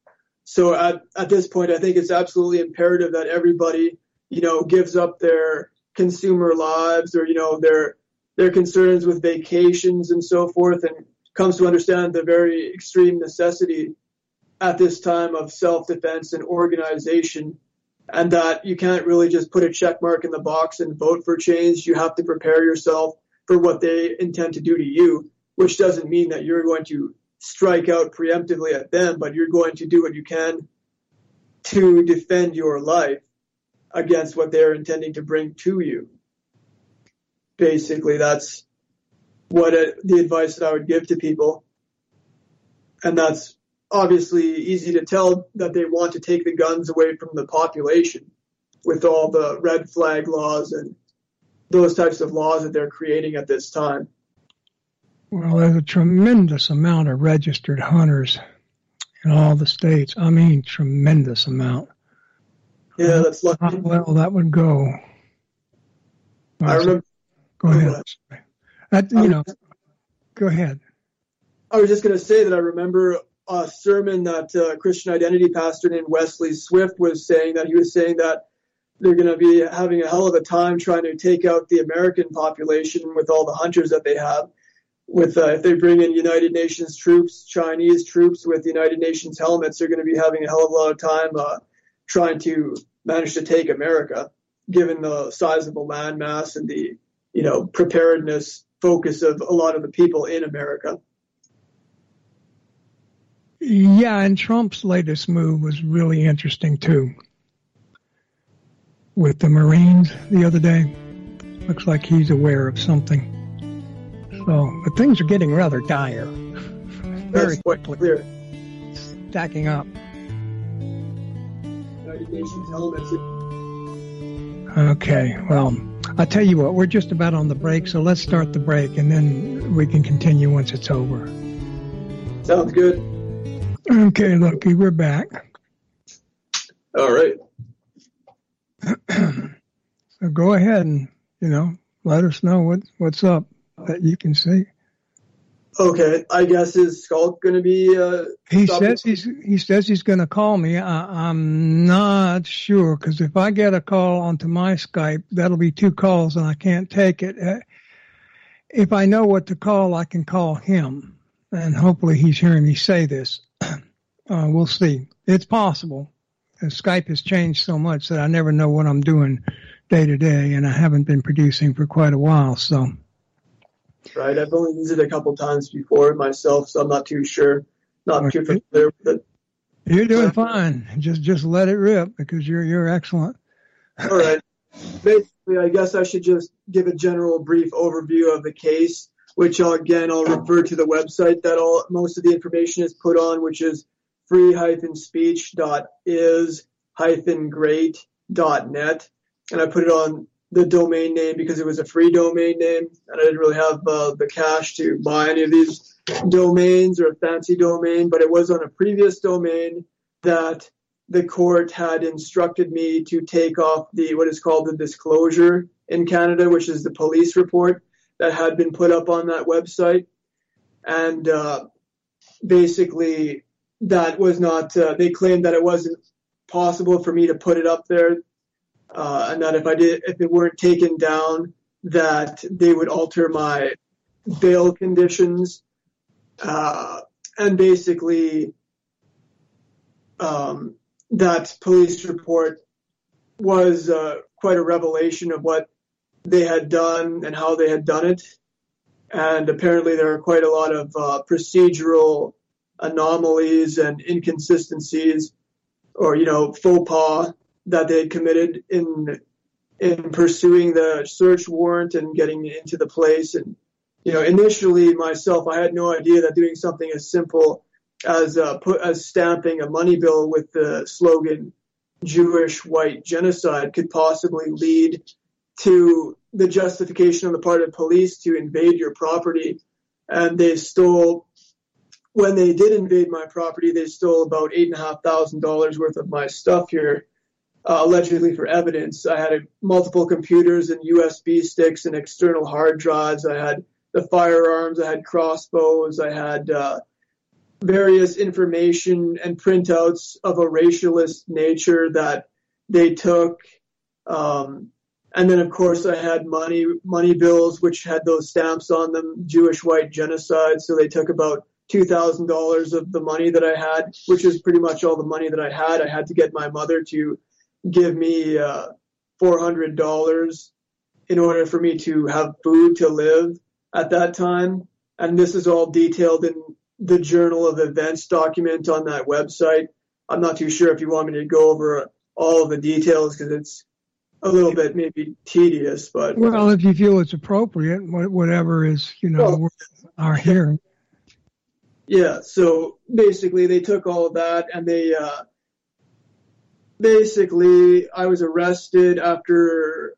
So at, at this point, I think it's absolutely imperative that everybody, you know, gives up their consumer lives or, you know, their their concerns with vacations and so forth, and comes to understand the very extreme necessity at this time of self-defense and organization, and that you can't really just put a check mark in the box and vote for change. You have to prepare yourself for what they intend to do to you, which doesn't mean that you're going to strike out preemptively at them, but you're going to do what you can to defend your life against what they're intending to bring to you. Basically, that's what it, the advice that I would give to people. And that's obviously easy to tell that they want to take the guns away from the population with all the red flag laws and those types of laws that they're creating at this time. Well, there's a tremendous amount of registered hunters in all the states. I mean, tremendous amount. Yeah, that's lucky. How well that would go. I remember. Go ahead. That, you know, go ahead. I was just going to say that I remember a sermon that uh, Christian Identity pastor named Wesley Swift was saying, that he was saying that they're going to be having a hell of a time trying to take out the American population with all the hunters that they have. With uh, if they bring in United Nations troops, Chinese troops with United Nations helmets, they're going to be having a hell of a lot of time uh, trying to manage to take America, given the sizable land mass and the, you know, preparedness focus of a lot of the people in America. Yeah, and Trump's latest move was really interesting too. With the Marines the other day, looks like he's aware of something. So, but things are getting rather dire. Very That's quite quickly. Clear. Stacking up. United Nations helmets. Okay, well, I'll tell you what, we're just about on the break, so let's start the break, and then we can continue once it's over. Sounds good. Okay, Loki, we're back. All right. So go ahead and, you know, let us know what, what's up that you can see. Okay, I guess is Skulk going to be? Uh, he says he's he says he's going to call me. I, I'm not sure, because if I get a call onto my Skype, that'll be two calls, and I can't take it. Uh, if I know what to call, I can call him, and hopefully he's hearing me say this. Uh, we'll see. It's possible. Uh, Skype has changed so much that I never know what I'm doing day to day, and I haven't been producing for quite a while, so. Right, I've only used it a couple times before myself, so I'm not too sure, not Okay. too familiar with it. You're doing fine. Just just let it rip, because you're you're excellent. All right. Basically, I guess I should just give a general brief overview of the case, which I'll, again, I'll refer to the website that all most of the information is put on, which is free speech dot is great dot net. And I put it on the domain name because it was a free domain name, and I didn't really have uh, the cash to buy any of these domains or a fancy domain, but it was on a previous domain that the court had instructed me to take off the what is called the disclosure in Canada, which is the police report that had been put up on that website. And uh, basically that was not, uh, they claimed that it wasn't possible for me to put it up there. Uh, and that if I did, if it weren't taken down, that they would alter my bail conditions. Uh, and basically, um, that police report was uh, quite a revelation of what they had done and how they had done it. And apparently there are quite a lot of uh, procedural anomalies and inconsistencies, or, you know, faux pas that they had committed in in pursuing the search warrant and getting into the place. And, you know, initially myself, I had no idea that doing something as simple as uh, put as stamping a money bill with the slogan Jewish white genocide could possibly lead to the justification on the part of police to invade your property. And they stole, when they did invade my property, they stole about eight and a half thousand dollars worth of my stuff here. Uh, allegedly for evidence. I had a, multiple computers and U S B sticks and external hard drives. I had the firearms. I had crossbows. I had uh, various information and printouts of a racialist nature that they took. Um, and then, of course, I had money money bills which had those stamps on them, Jewish white genocide. So they took about two thousand dollars of the money that I had, which is pretty much all the money that I had. I had to get my mother to give me uh, four hundred dollars in order for me to have food to live at that time. And this is all detailed in the Journal of Events document on that website. I'm not too sure if you want me to go over all of the details because it's a little bit maybe tedious, but well, if you feel it's appropriate, whatever is, you know, well, our hearing. Yeah. So basically, they took all of that, and they uh, basically I was arrested after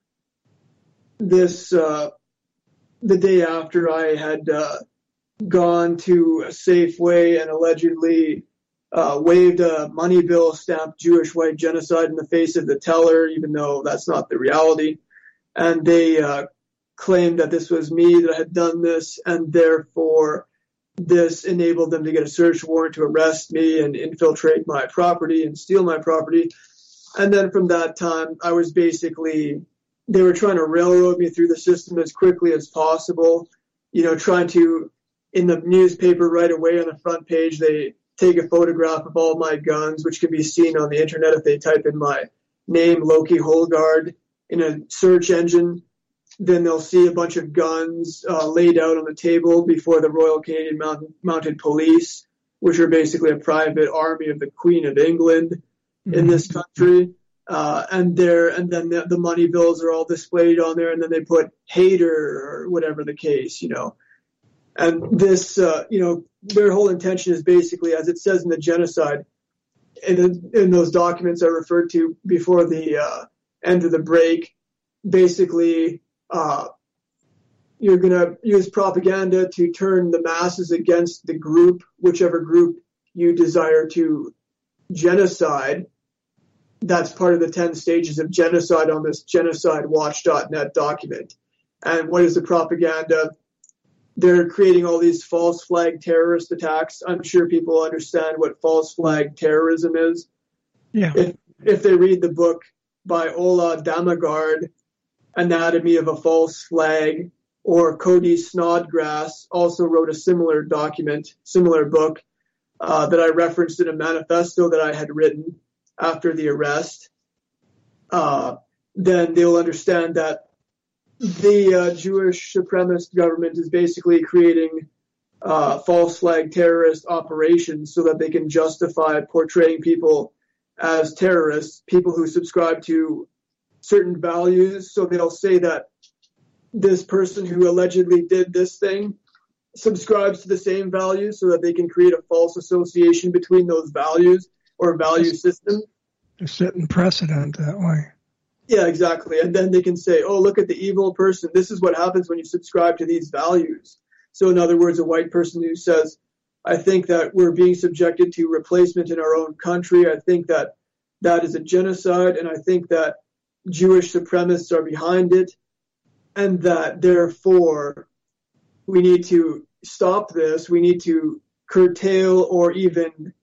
this. Uh, the day after I had uh, gone to a Safeway and allegedly uh, waved a money bill stamped Jewish white genocide in the face of the teller, even though that's not the reality. And they uh, claimed that this was me that had done this, and therefore this enabled them to get a search warrant to arrest me and infiltrate my property and steal my property. And then from that time, I was basically, they were trying to railroad me through the system as quickly as possible, you know, trying to, in the newspaper right away on the front page, they take a photograph of all my guns, which can be seen on the internet if they type in my name, Loki Holgard, in a search engine. Then they'll see a bunch of guns uh, laid out on the table before the Royal Canadian Mount- Mounted Police, which are basically a private army of the Queen of England mm-hmm. in this country. Uh, and there, and then the, the money bills are all displayed on there, and then they put hater or whatever the case, you know. And this, uh, you know, their whole intention is basically, as it says in the genocide, in, in those documents I referred to before the uh, end of the break, basically, uh, you're going to use propaganda to turn the masses against the group, whichever group you desire to genocide. That's part of the ten stages of genocide on this genocide watch dot net document. And what is the propaganda? They're creating all these false flag terrorist attacks. I'm sure people understand what false flag terrorism is. Yeah. If, if they read the book by Ola Damagard, Anatomy of a False Flag, or Cody Snodgrass also wrote a similar document, similar book uh, that I referenced in a manifesto that I had written after the arrest, uh, then they'll understand that the uh, Jewish supremacist government is basically creating uh, false flag terrorist operations so that they can justify portraying people as terrorists, people who subscribe to certain values. So they'll say that this person who allegedly did this thing subscribes to the same values so that they can create a false association between those values or value system. They're setting precedent that way. Yeah, exactly. And then they can say, oh, look at the evil person. This is what happens when you subscribe to these values. So in other words, a white person who says, I think that we're being subjected to replacement in our own country. I think that that is a genocide. And I think that Jewish supremacists are behind it. And that therefore we need to stop this. We need to curtail or even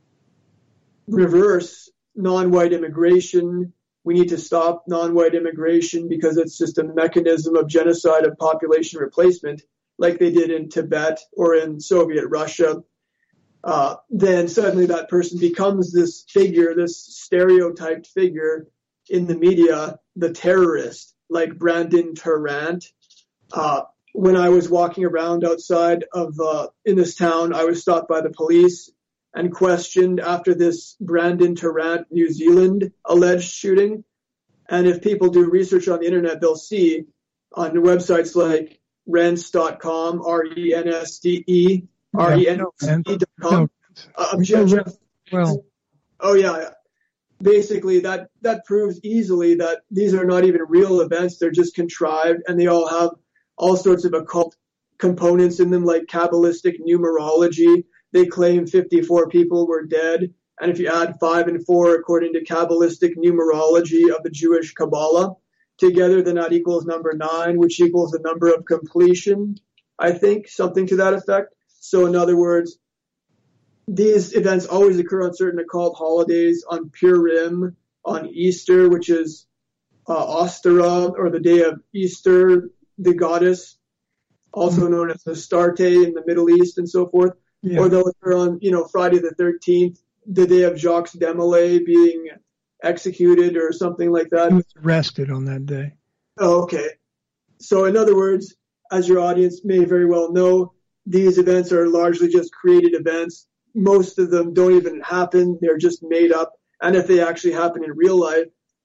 reverse non-white immigration. We need to stop non-white immigration because it's just a mechanism of genocide and population replacement, like they did in Tibet or in Soviet Russia. Uh, then suddenly that person becomes this figure, this stereotyped figure in the media, the terrorist, like Brandon Tarrant. Uh, when I was walking around outside of uh, in this town, I was stopped by the police and questioned after this Brandon Tarrant, New Zealand alleged shooting. And if people do research on the internet, they'll see on websites like rents dot com, R E N S D E, R E N S D E dot com. Uh, well, oh, yeah. Basically, that, that proves easily that these are not even real events. They're just contrived, and they all have all sorts of occult components in them, like Kabbalistic numerology. They claim fifty-four people were dead. And if you add five and four, according to Kabbalistic numerology of the Jewish Kabbalah, together, then that equals number nine, which equals the number of completion, I think, something to that effect. So in other words, these events always occur on certain occult holidays, on Purim, on Easter, which is uh, Ostara, or the day of Easter, the goddess, also known as Astarte in the Middle East and so forth. Yeah. Or they'll occur on, you know, Friday the thirteenth, the day of Jacques Desmoulins being executed or something like that. He was arrested on that day. Oh, okay. So in other words, as your audience may very well know, these events are largely just created events. Most of them don't even happen. They're just made up. And if they actually happen in real life,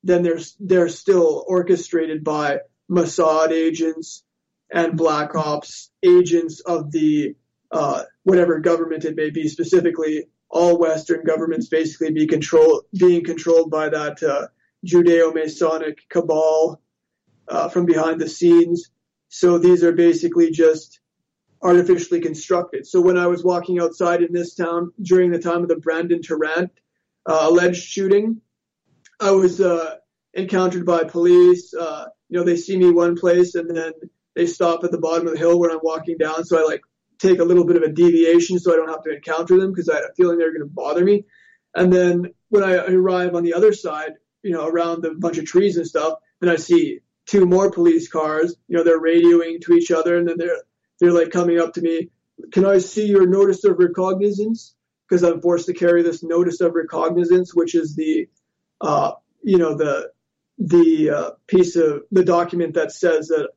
then they're, they're still orchestrated by Mossad agents and Black Ops agents of the uh, whatever government it may be. Specifically, all Western governments basically be control being controlled by that uh, Judeo-Masonic cabal uh, from behind the scenes. So these are basically just artificially constructed. So when I was walking outside in this town during the time of the Brandon Tarrant uh, alleged shooting, I was uh, encountered by police. Uh, you know, they see me one place and then they stop at the bottom of the hill where I'm walking down. So I like take a little bit of a deviation so I don't have to encounter them because I had a feeling they were going to bother me. And then when I arrive on the other side, you know, around the bunch of trees and stuff, then I see two more police cars. You know, they're radioing to each other and then they're they're like coming up to me. Can I see your notice of recognizance? Because I'm forced to carry this notice of recognizance, which is the, uh, you know, the the uh, piece of the document that says that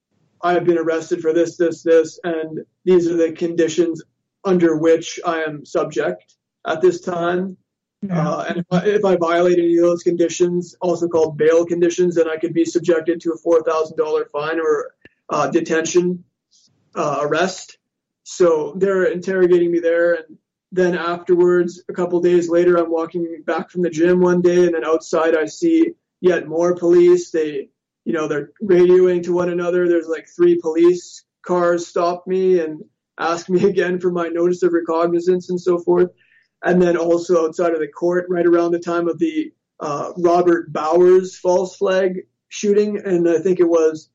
I have been arrested for this, this, this, and these are the conditions under which I am subject at this time. Yeah. Uh, and if I, if I violate any of those conditions, also called bail conditions, then I could be subjected to a four thousand dollars fine or uh, detention, uh, arrest. So they're interrogating me there. And then afterwards, a couple days later, I'm walking back from the gym one day, and then outside I see yet more police. They, you know, they're radioing to one another. There's like three police cars stop me and ask me again for my notice of recognizance and so forth. And then also outside of the court, right around the time of the uh, Robert Bowers false flag shooting, and I think it was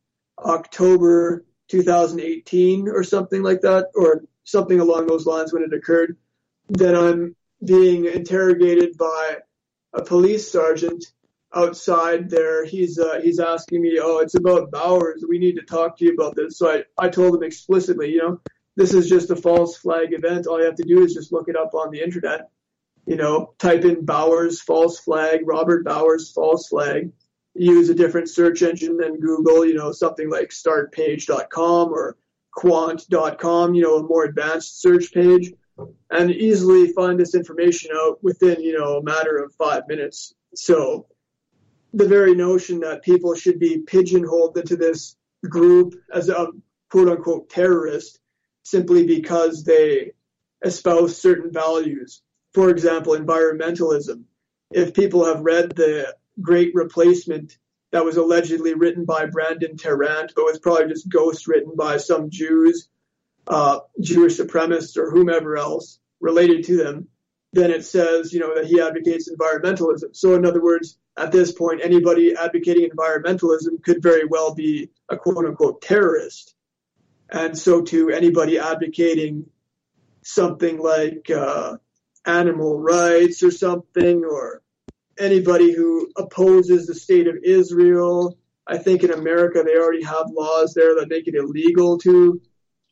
October two thousand eighteen or something like that, or something along those lines when it occurred, that I'm being interrogated by a police sergeant outside there. He's uh, he's asking me, oh, it's about Bowers. We need to talk to you about this. So I, I told him explicitly, you know, this is just a false flag event. All you have to do is just look it up on the internet. You know, type in Bowers false flag, Robert Bowers false flag. Use a different search engine than Google, you know, something like start page dot com or quant dot com, you know, a more advanced search page, and easily find this information out within, you know, a matter of five minutes. So the very notion that people should be pigeonholed into this group as a quote unquote terrorist simply because they espouse certain values. For example, environmentalism. If people have read the Great Replacement that was allegedly written by Brandon Tarrant, but was probably just ghost written by some Jews, uh, Jewish supremacists or whomever else related to them, then it says, you know, that he advocates environmentalism. So in other words, at this point, anybody advocating environmentalism could very well be a quote unquote terrorist. And so to anybody advocating something like uh, animal rights or something, or anybody who opposes the state of Israel. I think in America they already have laws there that make it illegal to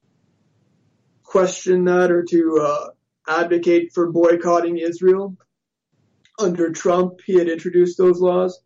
question that or to uh, advocate for boycotting Israel. Under Trump, he had introduced those laws.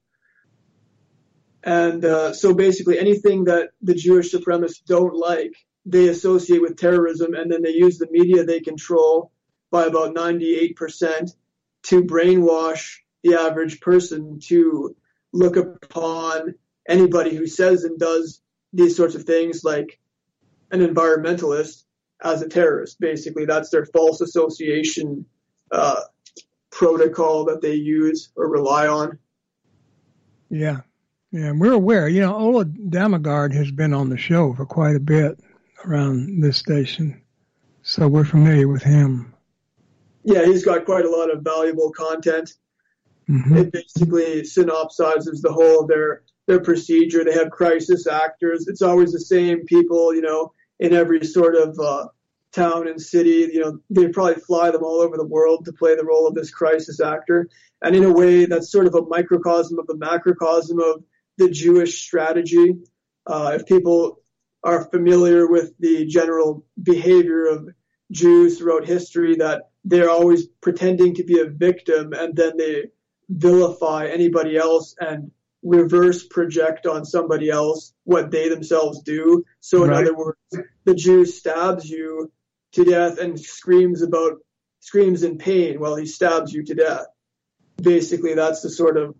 And uh, so basically anything that the Jewish supremacists don't like, they associate with terrorism, and then they use the media they control by about ninety-eight percent to brainwash the average person to look upon anybody who says and does these sorts of things like an environmentalist as a terrorist. Basically, that's their false association uh, protocol that they use or rely on. Yeah. Yeah, and we're aware. You know, Ola Damagard has been on the show for quite a bit around this station, so we're familiar with him. Yeah, he's got quite a lot of valuable content. Mm-hmm. It basically synopsizes the whole of their, their procedure. They have crisis actors. It's always the same people, you know, in every sort of uh, town and city. You know, they probably fly them all over the world to play the role of this crisis actor. And in a way, that's sort of a microcosm of the macrocosm of the Jewish strategy. Uh, if people are familiar with the general behavior of Jews throughout history, that they're always pretending to be a victim, and then they vilify anybody else and reverse project on somebody else what they themselves do. So in right. other words, the Jew stabs you to death and screams about, screams in pain while he stabs you to death. Basically, that's the sort of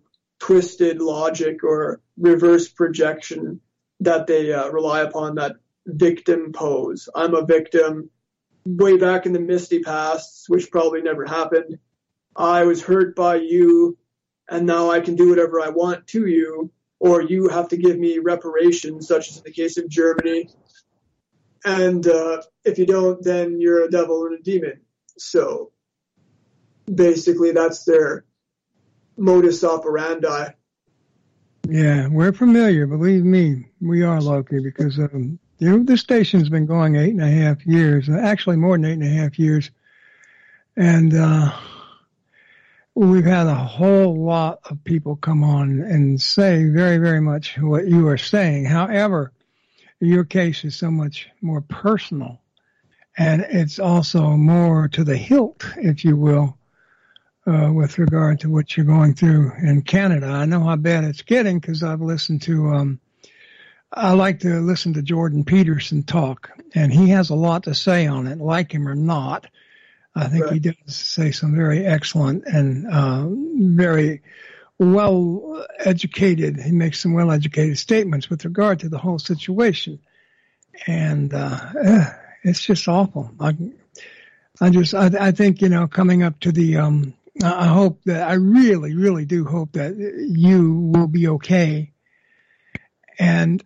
twisted logic or reverse projection that they uh, rely upon, that victim pose. I'm a victim. Way back in the misty past, which probably never happened, I was hurt by you, and now I can do whatever I want to you, or you have to give me reparations, such as in the case of Germany. And uh, if you don't, then you're a devil and a demon. So basically, that's their modus operandi. Yeah, we're familiar. Believe me, we are, Loki, because um, you know, the station's been going eight and a half years, actually more than eight and a half years. And uh, we've had a whole lot of people come on and say very, very much what you are saying. However, your case is so much more personal, and it's also more to the hilt, if you will, uh, with regard to what you're going through in Canada. I know how bad it's getting because I've listened to, um, I like to listen to Jordan Peterson talk, and he has a lot to say on it, like him or not. I think right. He does say some very excellent and uh, very well educated. He makes some well educated statements with regard to the whole situation, and uh, it's just awful. I, I just, I, I think, you know, coming up to the, um, I hope that I really, really do hope that you will be okay, and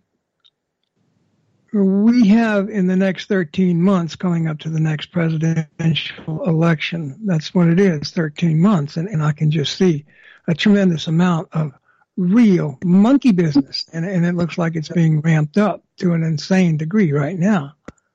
we have in the next thirteen months coming up to the next presidential election. That's what it is, thirteen months, and, and I can just see a tremendous amount of real monkey business, and, and it looks like it's being ramped up to an insane degree right now.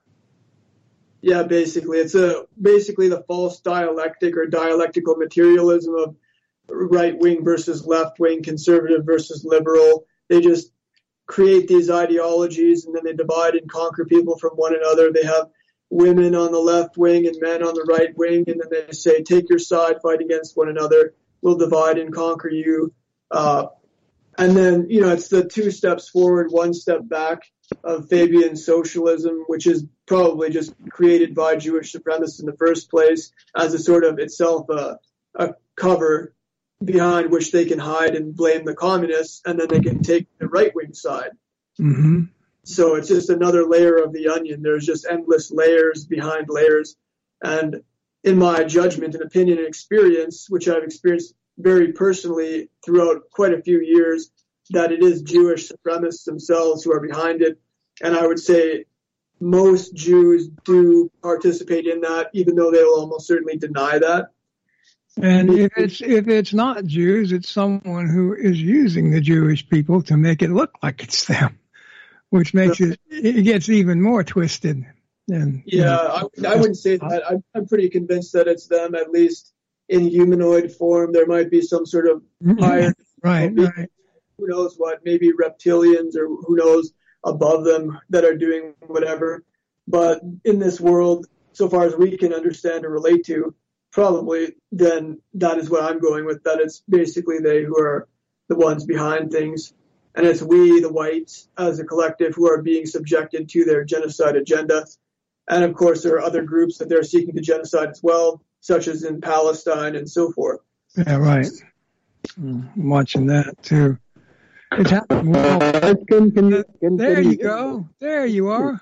Yeah, basically, it's a basically the false dialectic or dialectical materialism of right wing versus left wing, conservative versus liberal. They just create these ideologies and then they divide and conquer people from one another. They have women on the left wing and men on the right wing, and then they say, take your side, fight against one another. We'll divide and conquer you. Uh, and then, you know, it's the two steps forward, one step back of Fabian socialism, which is probably just created by Jewish supremacists in the first place as a sort of itself a, a cover behind which they can hide and blame the communists, and then they can take the right-wing side. Mm-hmm. So it's just another layer of the onion. There's just endless layers behind layers. And in my judgment and opinion and experience, which I've experienced very personally throughout quite a few years, that it is Jewish supremacists themselves who are behind it. And I would say most Jews do participate in that, even though they will almost certainly deny that. And if it's if it's not Jews, it's someone who is using the Jewish people to make it look like it's them, which makes it it gets even more twisted. And yeah, you know, I, I wouldn't say that. I'm, I'm pretty convinced that it's them, at least in humanoid form. There might be some sort of higher, right, right. Who knows what? Maybe reptilians or who knows above them that are doing whatever. But in this world, so far as we can understand or relate to, probably then that is what I'm going with, that it's basically they who are the ones behind things. And it's we, the whites, as a collective, who are being subjected to their genocide agenda. And of course, there are other groups that they're seeking to genocide as well, such as in Palestine and so forth. Yeah, right. I'm watching that too. It's happening. Well, can, can you, can, there can you you go. There you are.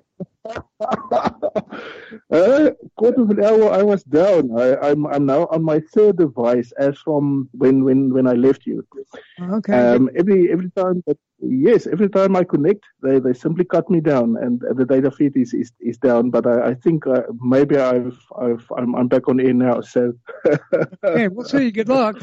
uh, quarter of an hour I was down. I, I'm I'm now on my third device as from when when, when I left you. Okay. Um, every every time that yes, every time I connect, they, they simply cut me down, and the data feed is is, is down. But I, I think uh, maybe I've I've I'm, I'm back on air now. So okay, we'll see. Good luck.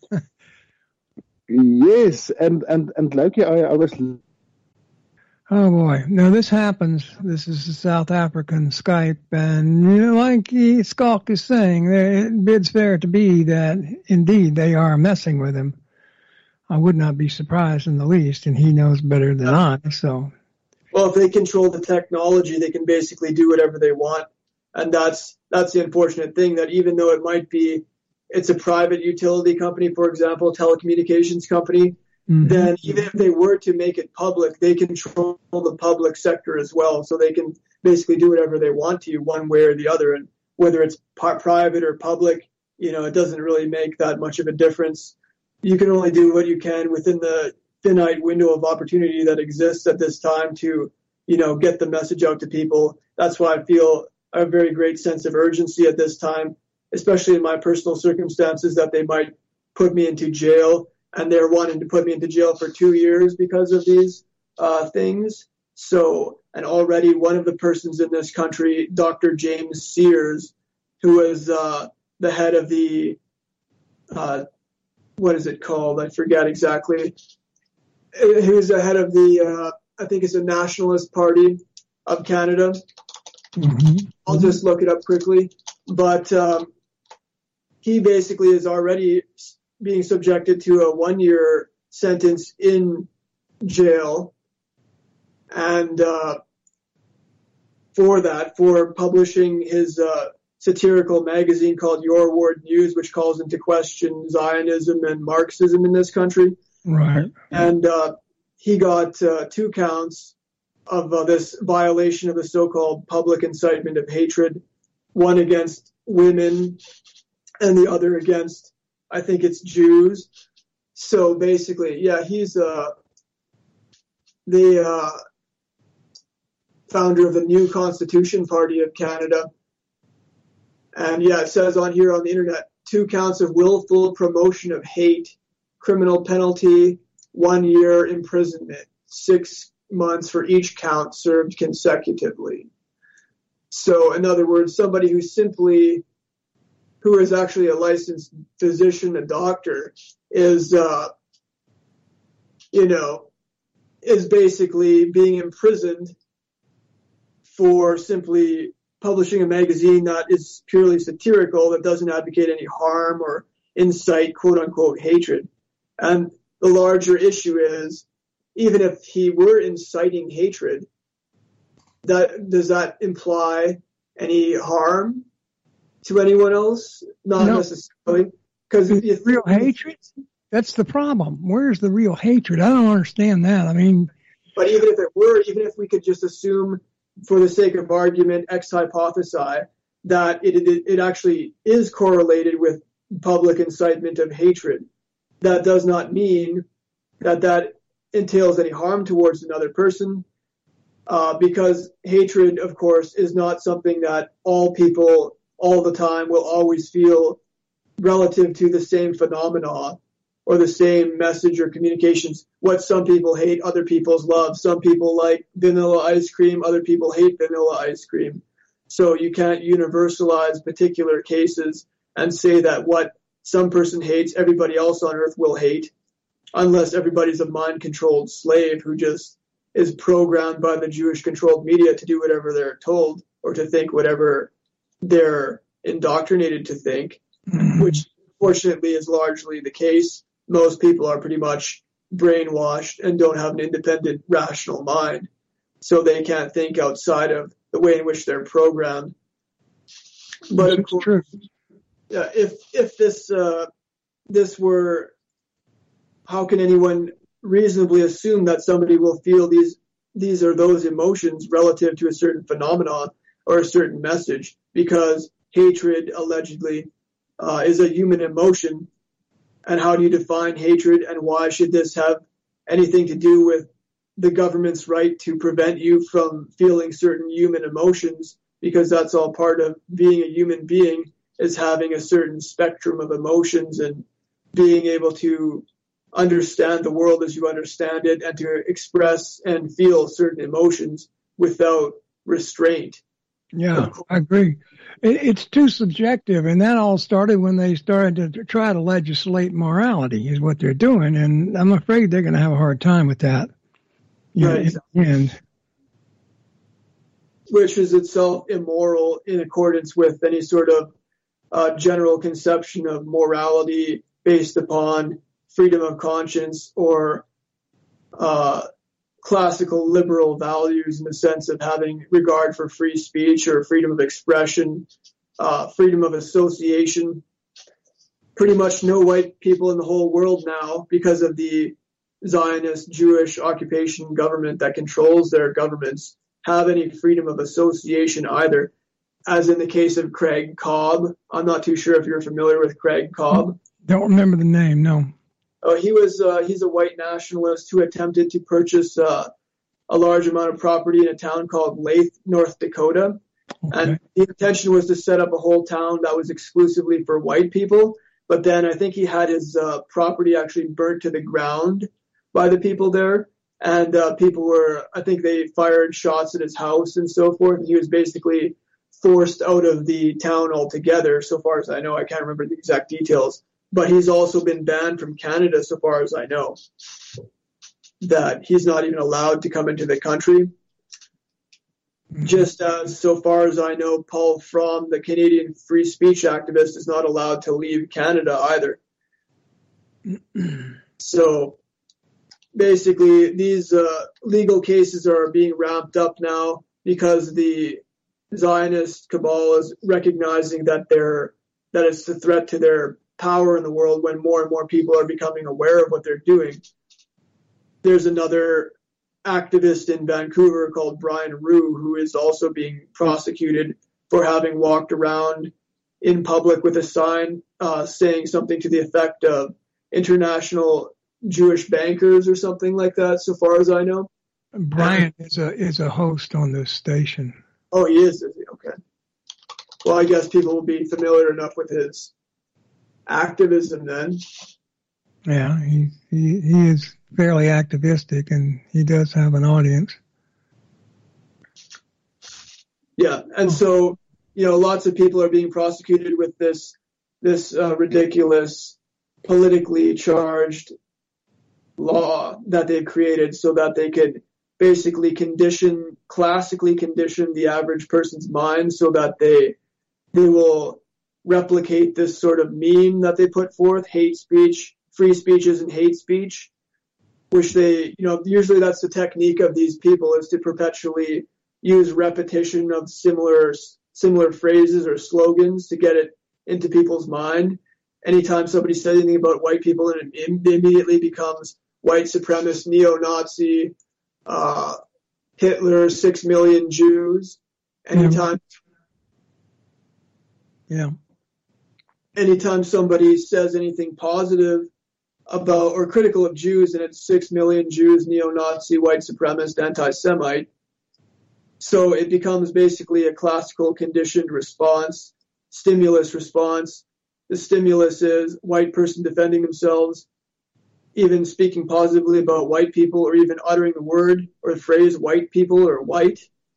Yes, and and and Loki, I, I was. Oh boy! Now this happens. This is the South African Skype, and you know, like Skalk is saying, it bids fair to be that indeed they are messing with him. I would not be surprised in the least, and he knows better than I. So, well, if they control the technology, they can basically do whatever they want, and that's that's the unfortunate thing. That even though it might be, it's a private utility company, for example, telecommunications company. Mm-hmm. Then even if they were to make it public, they control the public sector as well. So they can basically do whatever they want to, one way or the other. And whether it's private or public, you know, it doesn't really make that much of a difference. you can only do what you can within the finite window of opportunity that exists at this time to, you know, get the message out to people. That's why I feel a very great sense of urgency at this time, especially in my personal circumstances, that they might put me into jail, and they're wanting to put me into jail for two years because of these uh, things. So, and already one of the persons in this country, Doctor James Sears, who is uh, the head of the, uh, what is it called? I forget exactly. He was the head of the, uh, I think it's the Nationalist Party of Canada. Mm-hmm. I'll just look it up quickly. But um, he basically is already being subjected to a one-year sentence in jail. And uh, for that, for publishing his uh, satirical magazine called Your Ward News, which calls into question Zionism and Marxism in this country. Right. And uh, he got uh, two counts of uh, this violation of the so-called public incitement of hatred, one against women and the other against, I think it's Jews. So basically, yeah, he's uh, the uh, founder of the New Constitution Party of Canada. And yeah, it says on here on the internet, two counts of willful promotion of hate, criminal penalty, one year imprisonment, six months for each count served consecutively. So in other words, somebody who simply, who is actually a licensed physician, a doctor, is, uh, you know, is basically being imprisoned for simply publishing a magazine that is purely satirical, that doesn't advocate any harm or incite quote-unquote hatred. And the larger issue is, even if he were inciting hatred, that does that imply any harm to anyone else? Not no. necessarily. Because real hatred? That's the problem. Where's the real hatred? I don't understand that. I mean, but even if it were, even if we could just assume, for the sake of argument, ex hypothesi, that it, it it actually is correlated with public incitement of hatred, that does not mean that that entails any harm towards another person, uh, because hatred, of course, is not something that all people all the time will always feel relative to the same phenomena or the same message or communications. What some people hate, other people's love. Some people like vanilla ice cream, other people hate vanilla ice cream. So you can't universalize particular cases and say that what some person hates, everybody else on earth will hate, unless everybody's a mind-controlled slave who just is programmed by the Jewish-controlled media to do whatever they're told or to think whatever they're indoctrinated to think, mm-hmm. which fortunately is largely the case. Most people are pretty much brainwashed and don't have an independent, rational mind, so they can't think outside of the way in which they're programmed. But of course, true. Yeah, if if this uh, this were, how can anyone reasonably assume that somebody will feel these these or those emotions relative to a certain phenomenon or a certain message? Because hatred allegedly uh, is a human emotion. And how do you define hatred, and why should this have anything to do with the government's right to prevent you from feeling certain human emotions? Because that's all part of being a human being, is having a certain spectrum of emotions and being able to understand the world as you understand it and to express and feel certain emotions without restraint. Yeah, I agree. It, it's too subjective, and that all started when they started to try to legislate morality, is what they're doing, and I'm afraid they're going to have a hard time with that. Yeah, right. And which is itself immoral in accordance with any sort of uh, general conception of morality based upon freedom of conscience or uh, classical liberal values, in the sense of having regard for free speech or freedom of expression, uh, freedom of association. Pretty much no white people in the whole world now, because of the Zionist Jewish occupation government that controls their governments, have any freedom of association either. As in the case of Craig Cobb. I'm not too sure if you're familiar with Craig Cobb. Don't remember the name, no. Uh, he was uh, he's a white nationalist who attempted to purchase uh, a large amount of property in a town called Lathe, North Dakota. Okay. And the intention was to set up a whole town that was exclusively for white people. But then I think he had his uh, property actually burnt to the ground by the people there. And uh, people were, I think they fired shots at his house and so forth. And he was basically forced out of the town altogether, so far as I know. I can't remember the exact details. But he's also been banned from Canada, so far as I know, that he's not even allowed to come into the country. Just as, so far as I know, Paul Fromm, the Canadian free speech activist, is not allowed to leave Canada either. So basically, these uh, legal cases are being ramped up now because the Zionist cabal is recognizing that they're that it's a threat to their power in the world when more and more people are becoming aware of what they're doing. There's another activist in Vancouver called Brian Rue who is also being prosecuted for having walked around in public with a sign uh, saying something to the effect of international Jewish bankers or something like that, so far as I know. Brian is a is a host on this station. Oh, he is, is he? Okay. Well, I guess people will be familiar enough with his activism then. Yeah, he, he he is fairly activistic, and he does have an audience. Yeah, and so, you know, lots of people are being prosecuted with this this uh, ridiculous, politically charged law that they've created so that they could basically condition, classically condition the average person's mind so that they they will replicate this sort of meme that they put forth, hate speech, free speech isn't hate speech, which they, you know, usually that's the technique of these people, is to perpetually use repetition of similar similar phrases or slogans to get it into people's mind. Anytime somebody says anything about white people, and it immediately becomes white supremacist, neo-Nazi, uh, Hitler, six million Jews. Anytime, yeah. Anytime somebody says anything positive about or critical of Jews, and it's six million Jews, neo-Nazi, white supremacist, anti-Semite. So it becomes basically a classical conditioned response, stimulus response. The stimulus is white person defending themselves, even speaking positively about white people, or even uttering the word or the phrase white people or white,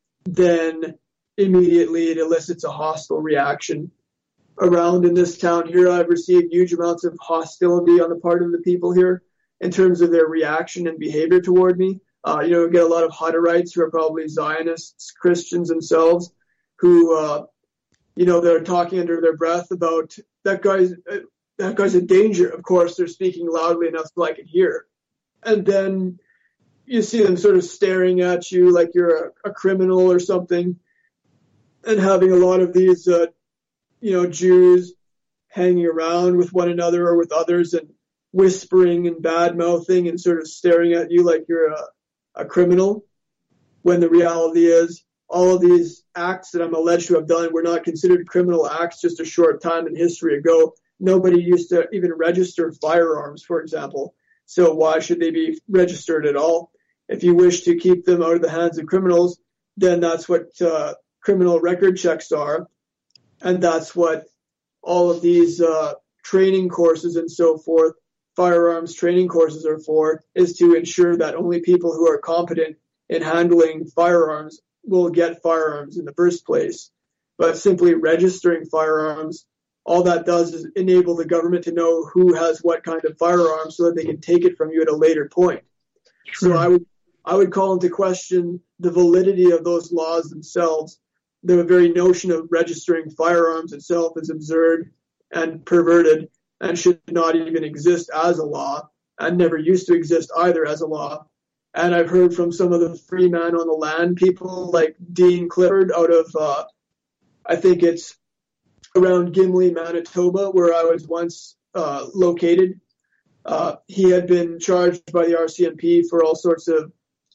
then immediately it elicits a hostile reaction. Around in this town here, I've received huge amounts of hostility on the part of the people here in terms of their reaction and behavior toward me. Uh, you know, we get a lot of Hutterites who are probably Zionists, Christians themselves, who, uh, you know, they're talking under their breath about that guy's, uh, that guy's a danger. Of course, they're speaking loudly enough so I can hear. And then you see them sort of staring at you like you're a, a criminal or something, and having a lot of these, uh, you know, Jews hanging around with one another or with others and whispering and bad-mouthing and sort of staring at you like you're a, a criminal, when the reality is all of these acts that I'm alleged to have done were not considered criminal acts just a short time in history ago. Nobody used to even register firearms, for example. So why should they be registered at all? If you wish to keep them out of the hands of criminals, then that's what uh, criminal record checks are. And that's what all of these uh, training courses and so forth, firearms training courses are for, is to ensure that only people who are competent in handling firearms will get firearms in the first place. But simply registering firearms, all that does is enable the government to know who has what kind of firearms so that they can take it from you at a later point. True. So I would I would call into question the validity of those laws themselves. The very notion of registering firearms itself is absurd and perverted and should not even exist as a law, and never used to exist either as a law. And I've heard from some of the free man on the land people like Dean Clifford out of, uh, I think it's around Gimli, Manitoba, where I was once uh, located. Uh, he had been charged by the R C M P for all sorts of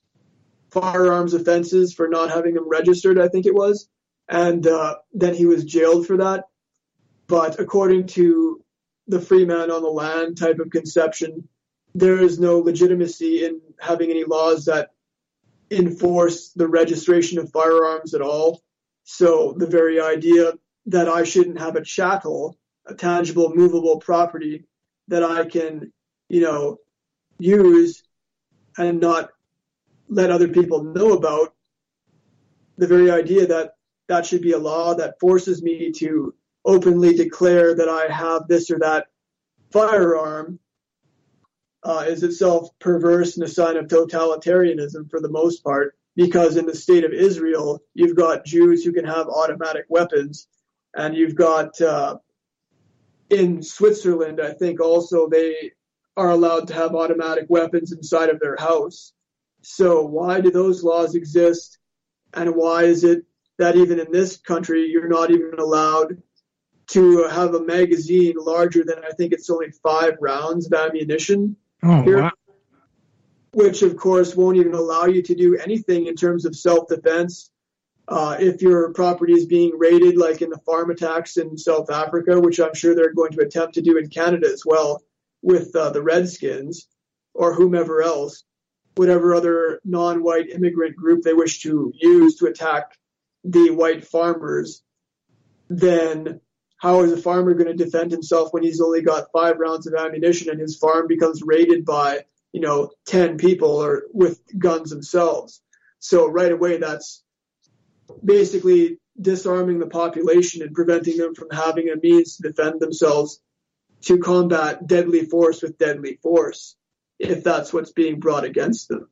firearms offenses for not having them registered, I think it was. And uh, then he was jailed for that. But according to the free man on the land type of conception, there is no legitimacy in having any laws that enforce the registration of firearms at all. So the very idea that I shouldn't have a chattel, a tangible, movable property that I can, you know, use and not let other people know about, the very idea that that should be a law that forces me to openly declare that I have this or that firearm uh, is itself perverse and a sign of totalitarianism for the most part, because in the state of Israel, you've got Jews who can have automatic weapons, and you've got uh, in Switzerland, I think also they are allowed to have automatic weapons inside of their house. So why do those laws exist? And why is it that even in this country, you're not even allowed to have a magazine larger than, I think it's only five rounds of ammunition oh, here, wow. which of course won't even allow you to do anything in terms of self-defense. Uh, if your property is being raided, like in the farm attacks in South Africa, which I'm sure they're going to attempt to do in Canada as well with uh, the Redskins or whomever else, whatever other non-white immigrant group they wish to use to attack the white farmers, then how is a farmer going to defend himself when he's only got five rounds of ammunition and his farm becomes raided by, you know, ten people or with guns themselves? So right away, that's basically disarming the population and preventing them from having a means to defend themselves, to combat deadly force with deadly force, if that's what's being brought against them.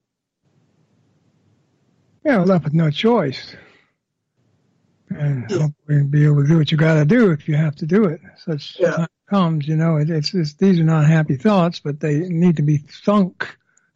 Yeah, well, left with no choice. And Yeah. hopefully be able to do what you got to do if you have to do it. Such Yeah. time comes, you know, it, it's, it's these are not happy thoughts, but they need to be thunk.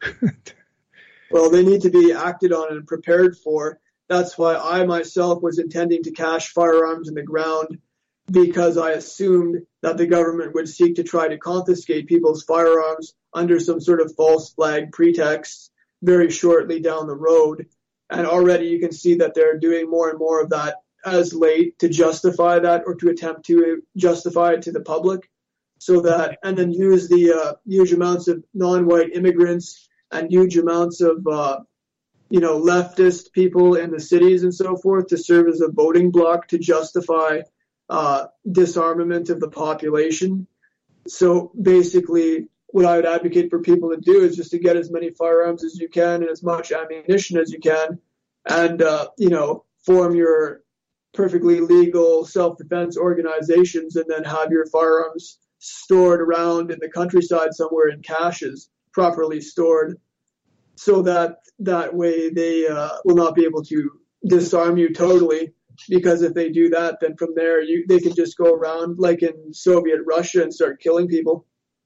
Well, they need to be acted on and prepared for. That's why I myself was intending to cache firearms in the ground, because I assumed that the government would seek to try to confiscate people's firearms under some sort of false flag pretext very shortly down the road. And already you can see that they're doing more and more of that as late to justify that, or to attempt to justify it to the public, so that, and then use the uh, huge amounts of non-white immigrants and huge amounts of, uh, you know, leftist people in the cities and so forth to serve as a voting bloc to justify uh, disarmament of the population. So basically, what I would advocate for people to do is just to get as many firearms as you can and as much ammunition as you can, and, uh, you know, form your perfectly legal self-defense organizations, and then have your firearms stored around in the countryside somewhere in caches, properly stored, so that that way they uh, will not be able to disarm you totally. Because if they do that, then from there you they can just go around like in Soviet Russia and start killing people.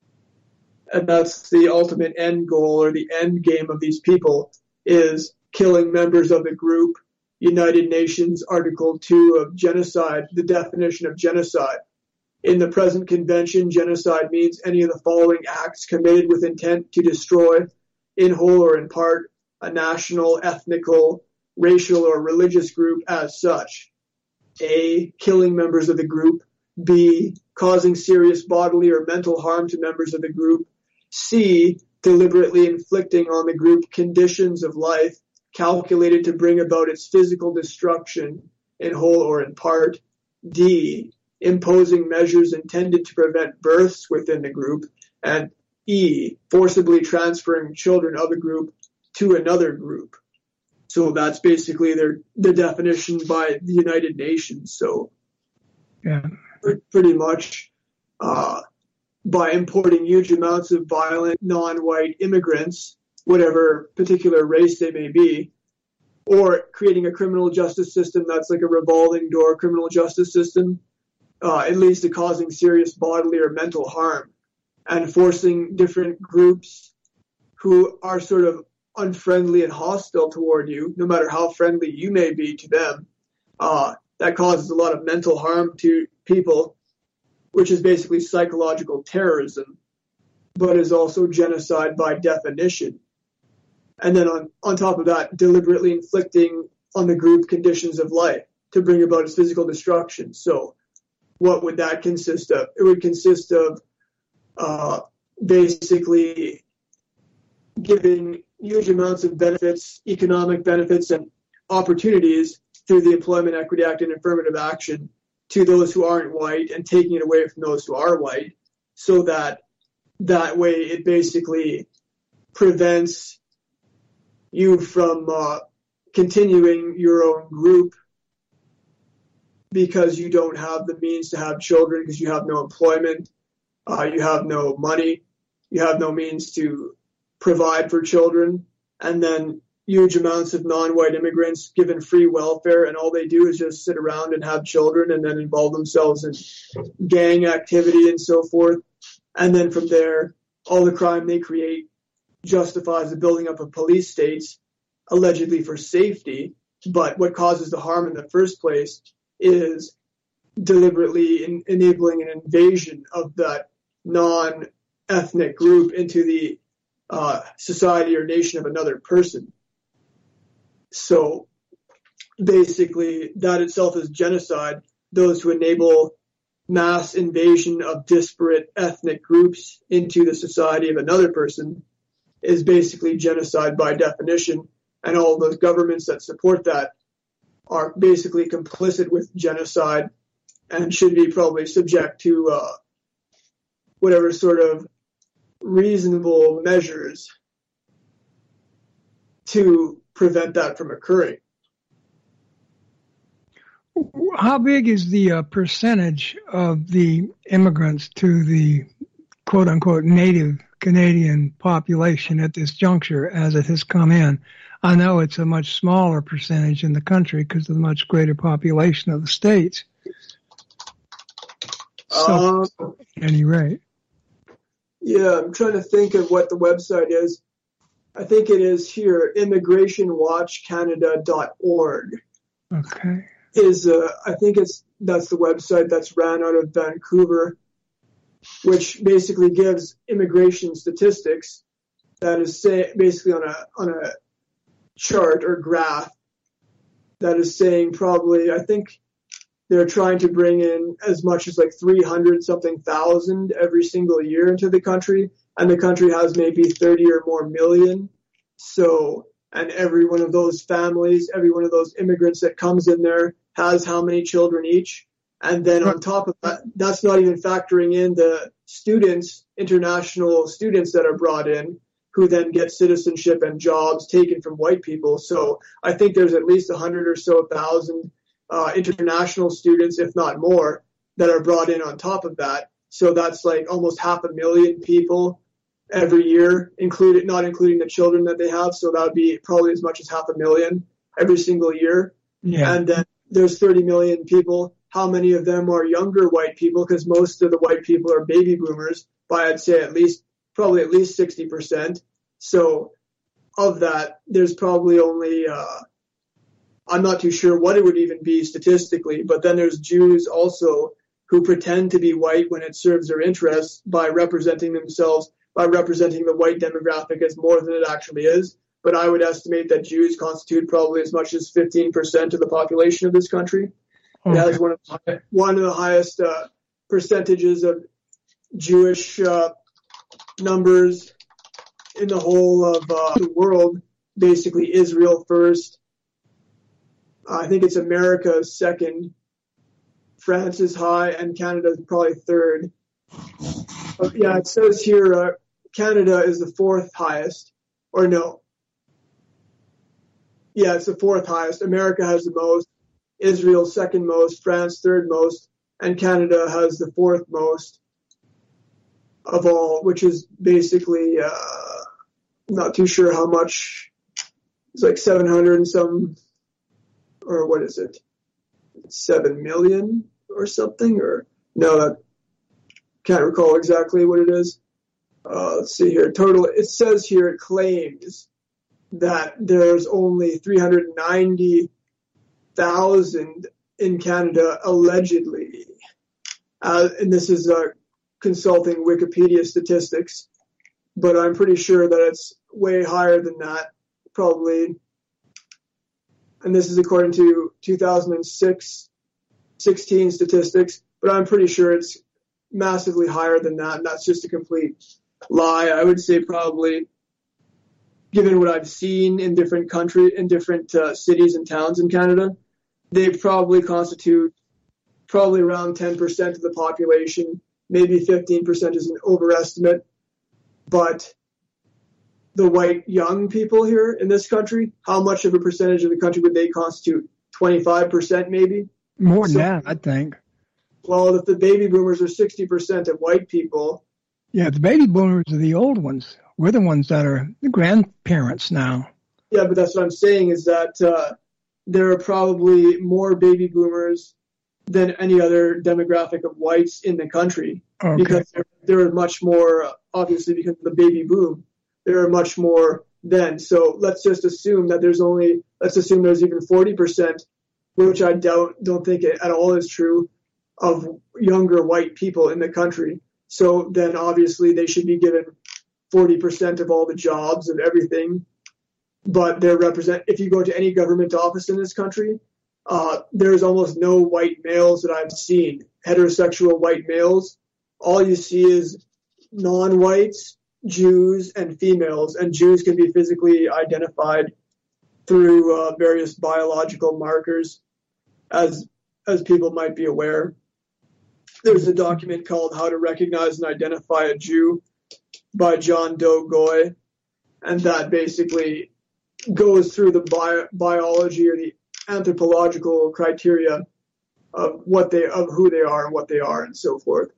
And that's the ultimate end goal, or the end game of these people, is killing members of the group. United Nations Article two of genocide, the definition of genocide. In the present convention, genocide means any of the following acts committed with intent to destroy, in whole or in part, a national, ethnical, racial, or religious group as such. A, killing members of the group. B, causing serious bodily or mental harm to members of the group. C, deliberately inflicting on the group conditions of life calculated to bring about its physical destruction, in whole or in part. D, imposing measures intended to prevent births within the group. And E, forcibly transferring children of a group to another group. So that's basically their, their definition by the United Nations. So Yeah. pretty much uh, by importing huge amounts of violent non-white immigrants, whatever particular race they may be, or creating a criminal justice system that's like a revolving door criminal justice system, uh, it leads to causing serious bodily or mental harm, and forcing different groups who are sort of unfriendly and hostile toward you, no matter how friendly you may be to them. Uh, that causes a lot of mental harm to people, which is basically psychological terrorism, but is also genocide by definition. And then on, on top of that, deliberately inflicting on the group conditions of life to bring about its physical destruction. So what would that consist of? It would consist of uh, basically giving huge amounts of benefits, economic benefits, and opportunities through the Employment Equity Act and affirmative action to those who aren't white and taking it away from those who are white, so that that way it basically prevents you from uh, continuing your own group because you don't have the means to have children, because you have no employment, uh, you have no money, you have no means to provide for children, and then huge amounts of non-white immigrants given free welfare, and all they do is just sit around and have children and then involve themselves in gang activity and so forth. And then from there, all the crime they create justifies the building up of police states, allegedly for safety. But what causes the harm in the first place is deliberately in, enabling an invasion of that non-ethnic group into the uh, society or nation of another person. So basically, that itself is genocide. Those who enable mass invasion of disparate ethnic groups into the society of another person is basically genocide by definition. And all those governments that support that are basically complicit with genocide and should be probably subject to uh, whatever sort of reasonable measures to prevent that from occurring. How big is the uh, percentage of the immigrants to the quote-unquote native Canadian population at this juncture as it has come in? I know it's a much smaller percentage in the country because of the much greater population of the states. So, um, at any rate. Yeah, I'm trying to think of what the website is. I think it is here, immigration watch canada dot org. Okay. Is uh, I think it's that's the website that's ran out of Vancouver, which basically gives immigration statistics. That is say basically on a on a chart or graph that is saying probably I think they're trying to bring in as much as like three hundred something thousand every single year into the country, and the country has maybe thirty or more million. So, and every one of those families, every one of those immigrants that comes in there has how many children each. And then on top of that, that's not even factoring in the students, international students that are brought in, who then get citizenship and jobs taken from white people. So I think there's at least a hundred or so thousand uh, international students, if not more, that are brought in on top of that. So that's like almost half a million people every year, included, not including the children that they have. So that would be probably as much as half a million every single year. Yeah. And then there's thirty million people. How many of them are younger white people? Because most of the white people are baby boomers by, I'd say, at least, probably at least sixty percent. So of that, there's probably only, uh, I'm not too sure what it would even be statistically, but then there's Jews also who pretend to be white when it serves their interests by representing themselves, by representing the white demographic as more than it actually is. But I would estimate that Jews constitute probably as much as fifteen percent of the population of this country. Okay. It has one of the, one of the highest uh, percentages of Jewish uh, numbers in the whole of uh, the world. Basically, Israel first. Uh, I think it's America second. France is high, and Canada is probably third. Uh, yeah, it says here uh, Canada is the fourth highest, or no. Yeah, it's the fourth highest. America has the most, Israel second most, France third most, and Canada has the fourth most of all, which is basically, uh, not too sure how much. It's like seven hundred and some, or what is it? seven million or something, or no, I can't recall exactly what it is. Uh, let's see here. Total, it says here, it claims that there's only three hundred ninety thousand in Canada, allegedly. Uh, and this is uh, consulting Wikipedia statistics, but I'm pretty sure that it's way higher than that, probably. And this is according to two thousand six, sixteen statistics, but I'm pretty sure it's massively higher than that, and that's just a complete lie. I would say probably given what I've seen in different country, in different uh, cities and towns in Canada, they probably constitute probably around ten percent of the population. Maybe fifteen percent is an overestimate. But the white young people here in this country, how much of a percentage of the country would they constitute? twenty-five percent maybe? More than so, that, I think. Well, if the baby boomers are sixty percent of white people. Yeah, the baby boomers are the old ones. We're the ones that are the grandparents now. Yeah, but that's what I'm saying is that uh, there are probably more baby boomers than any other demographic of whites in the country. Okay. Because there, there are much more, obviously because of the baby boom, there are much more then. So let's just assume that there's only, let's assume there's even forty percent, which I doubt, don't think it at all is true, of younger white people in the country. So then obviously they should be given forty percent of all the jobs and everything. But they're represent, if you go to any government office in this country, uh, there's almost no white males that I've seen, heterosexual white males. All you see is non-whites, Jews, and females. And Jews can be physically identified through uh, various biological markers, as as people might be aware. There's a document called How to Recognize and Identify a Jew by John Doe Goy, and that basically goes through the bio- biology or the anthropological criteria of what they, of who they are and what they are and so forth,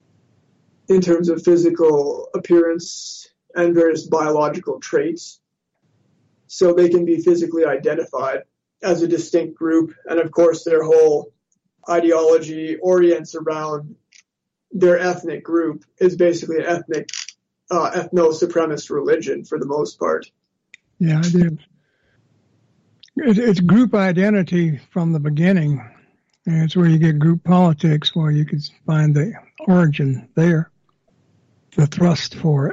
in terms of physical appearance and various biological traits. So they can be physically identified as a distinct group. And of course, their whole ideology orients around their ethnic group. Is basically an ethnic, uh, ethno-supremacist religion for the most part. Yeah, it is. It, it's group identity from the beginning. And it's where you get group politics, where you can find the origin there, the thrust for it.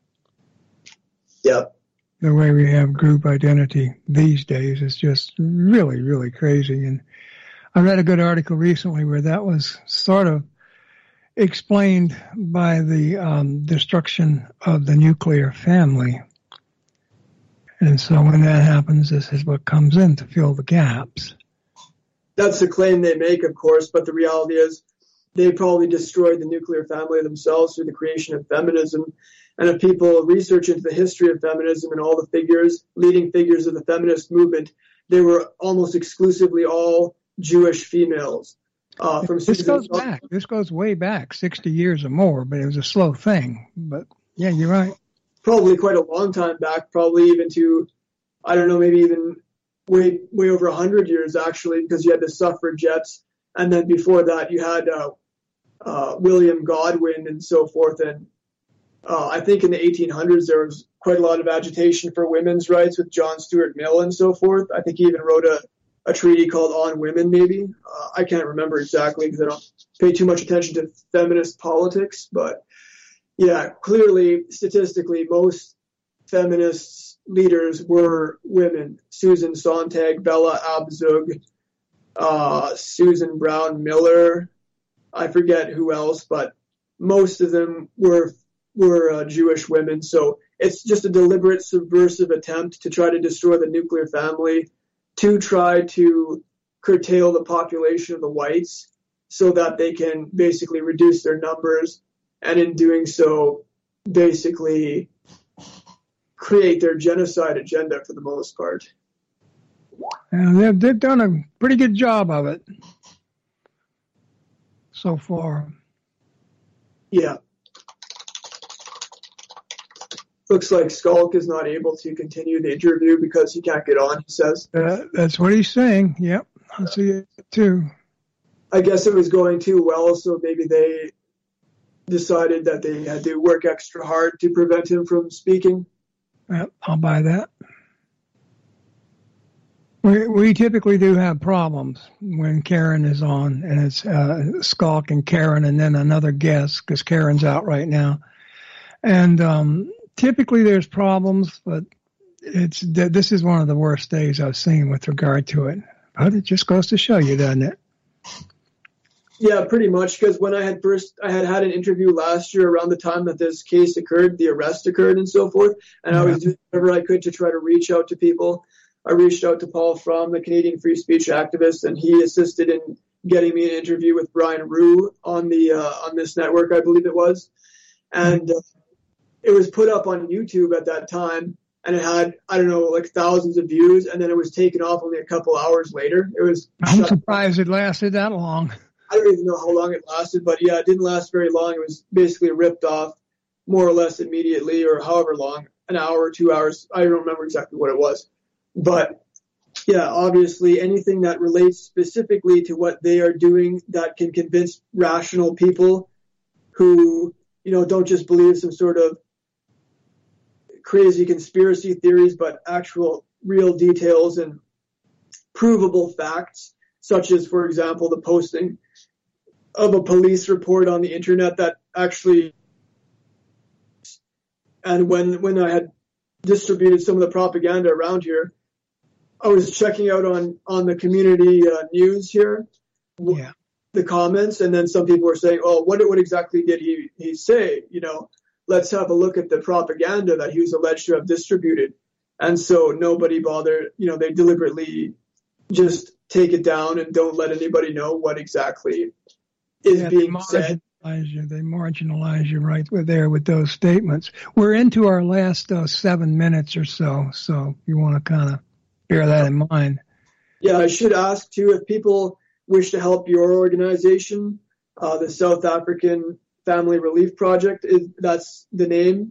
Yep. The way we have group identity these days is just really, really crazy. And I read a good article recently where that was sort of explained by the um, destruction of the nuclear family. And so when that happens, this is what comes in to fill the gaps. That's the claim they make, of course, but the reality is they probably destroyed the nuclear family themselves through the creation of feminism. And if people research into the history of feminism and all the figures, leading figures of the feminist movement, they were almost exclusively all Jewish females. Uh, from this goes back. This goes way back, sixty years or more, but it was a slow thing. But yeah, you're right. Probably quite a long time back, probably even to, I don't know, maybe even way way over one hundred years, actually, because you had the suffragettes. And then before that, you had uh, uh, William Godwin and so forth. And uh, I think in the eighteen hundreds, there was quite a lot of agitation for women's rights with John Stuart Mill and so forth. I think he even wrote a, a treaty called On Women, maybe. Uh, I can't remember exactly because I don't pay too much attention to feminist politics. But yeah, clearly, statistically, most feminist leaders were women. Susan Sontag, Bella Abzug, uh, Susan Brown Miller. I forget who else, but most of them were were uh, Jewish women. So it's just a deliberate subversive attempt to try to destroy the nuclear family, to try to curtail the population of the whites so that they can basically reduce their numbers, and in doing so, basically create their genocide agenda for the most part. And they've, they've done a pretty good job of it so far. Yeah. Looks like Skulk is not able to continue the interview because he can't get on, he says. Uh, that's what he's saying. Yep, I see it too. I guess it was going too well, so maybe they decided that they had to work extra hard to prevent him from speaking. Yep, I'll buy that. We we typically do have problems when Karen is on, and it's uh, Skulk and Karen, and then another guest because Karen's out right now. And um, typically there's problems, but it's this is one of the worst days I've seen with regard to it. But it just goes to show you, doesn't it? Yeah, pretty much. Because when I had first, I had had an interview last year around the time that this case occurred, the arrest occurred, and so forth. And yeah. I was doing whatever I could to try to reach out to people. I reached out to Paul Fromm, the Canadian free speech activist, and he assisted in getting me an interview with Brian Rue on the uh, on this network, I believe it was. And uh, it was put up on YouTube at that time, and it had, I don't know, like thousands of views, and then it was taken off only a couple hours later. It was. I'm shut. surprised it lasted that long. I don't even know how long it lasted, but yeah, it didn't last very long. It was basically ripped off more or less immediately, or however long, an hour or two hours. I don't remember exactly what it was. But yeah, obviously anything that relates specifically to what they are doing that can convince rational people who, you know, don't just believe some sort of crazy conspiracy theories, but actual real details and provable facts, such as, for example, the posting of a police report on the internet that actually, and when, when I had distributed some of the propaganda around here, I was checking out on, on the community uh, news here, yeah. the comments, and then some people were saying, oh, what, what exactly did he, he say? You know, let's have a look at the propaganda that he was alleged to have distributed. And so nobody bothered, you know, they deliberately just take it down and don't let anybody know what exactly is yeah, being they said. You, they marginalize you right there with those statements. We're into our last uh, seven minutes or so, so you want to kind of bear that in mind. Yeah, I should ask, too, if people wish to help your organization, uh, the South African Family Relief Project, is that's the name?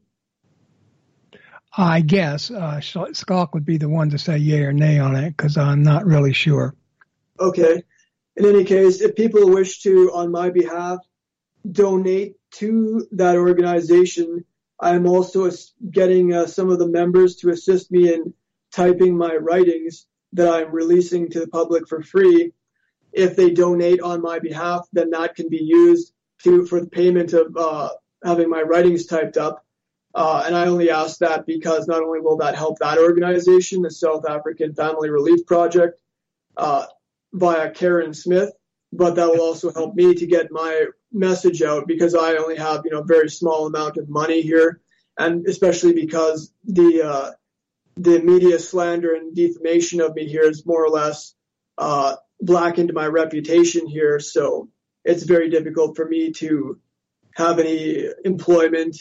I guess. Uh, Schalk would be the one to say yay or nay on it, because I'm not really sure. Okay. In any case, if people wish to, on my behalf, donate to that organization, I'm also getting uh, some of the members to assist me in typing my writings that I'm releasing to the public for free. If they donate on my behalf, then that can be used to for the payment of uh, having my writings typed up. Uh, and I only ask that because not only will that help that organization, the South African Family Relief Project, uh, via Karen Smith, but that will also help me to get my message out, because I only have, you know, a very small amount of money here, and especially because the uh, the media slander and defamation of me here is more or less uh, blackened my reputation here. So it's very difficult for me to have any employment.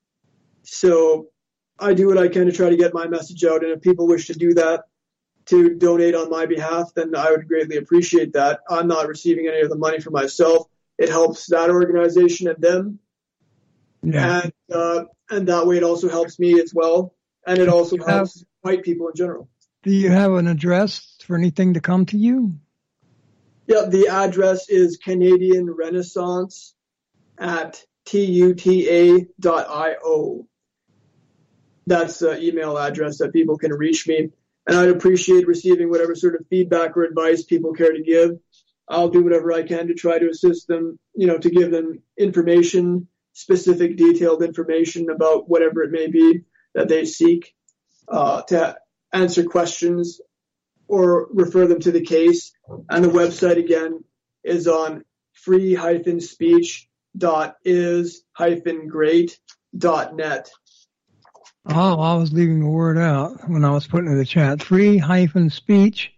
So I do what I can to try to get my message out. And if people wish to do that, to donate on my behalf, then I would greatly appreciate that. I'm not receiving any of the money for myself. It helps that organization and them. Yeah. And, uh, and that way it also helps me as well. And it also have, helps white people in general. Do you have an address for anything to come to you? Yeah, the address is Canadian Renaissance at tuta dot io. That's the email address that people can reach me. And I'd appreciate receiving whatever sort of feedback or advice people care to give. I'll do whatever I can to try to assist them, you know, to give them information, specific, detailed information about whatever it may be that they seek, uh, to answer questions or refer them to the case. And the website, again, is on free dash speech dot is dash great dot net. Oh, I was leaving a word out when I was putting in the chat. Free hyphen speech.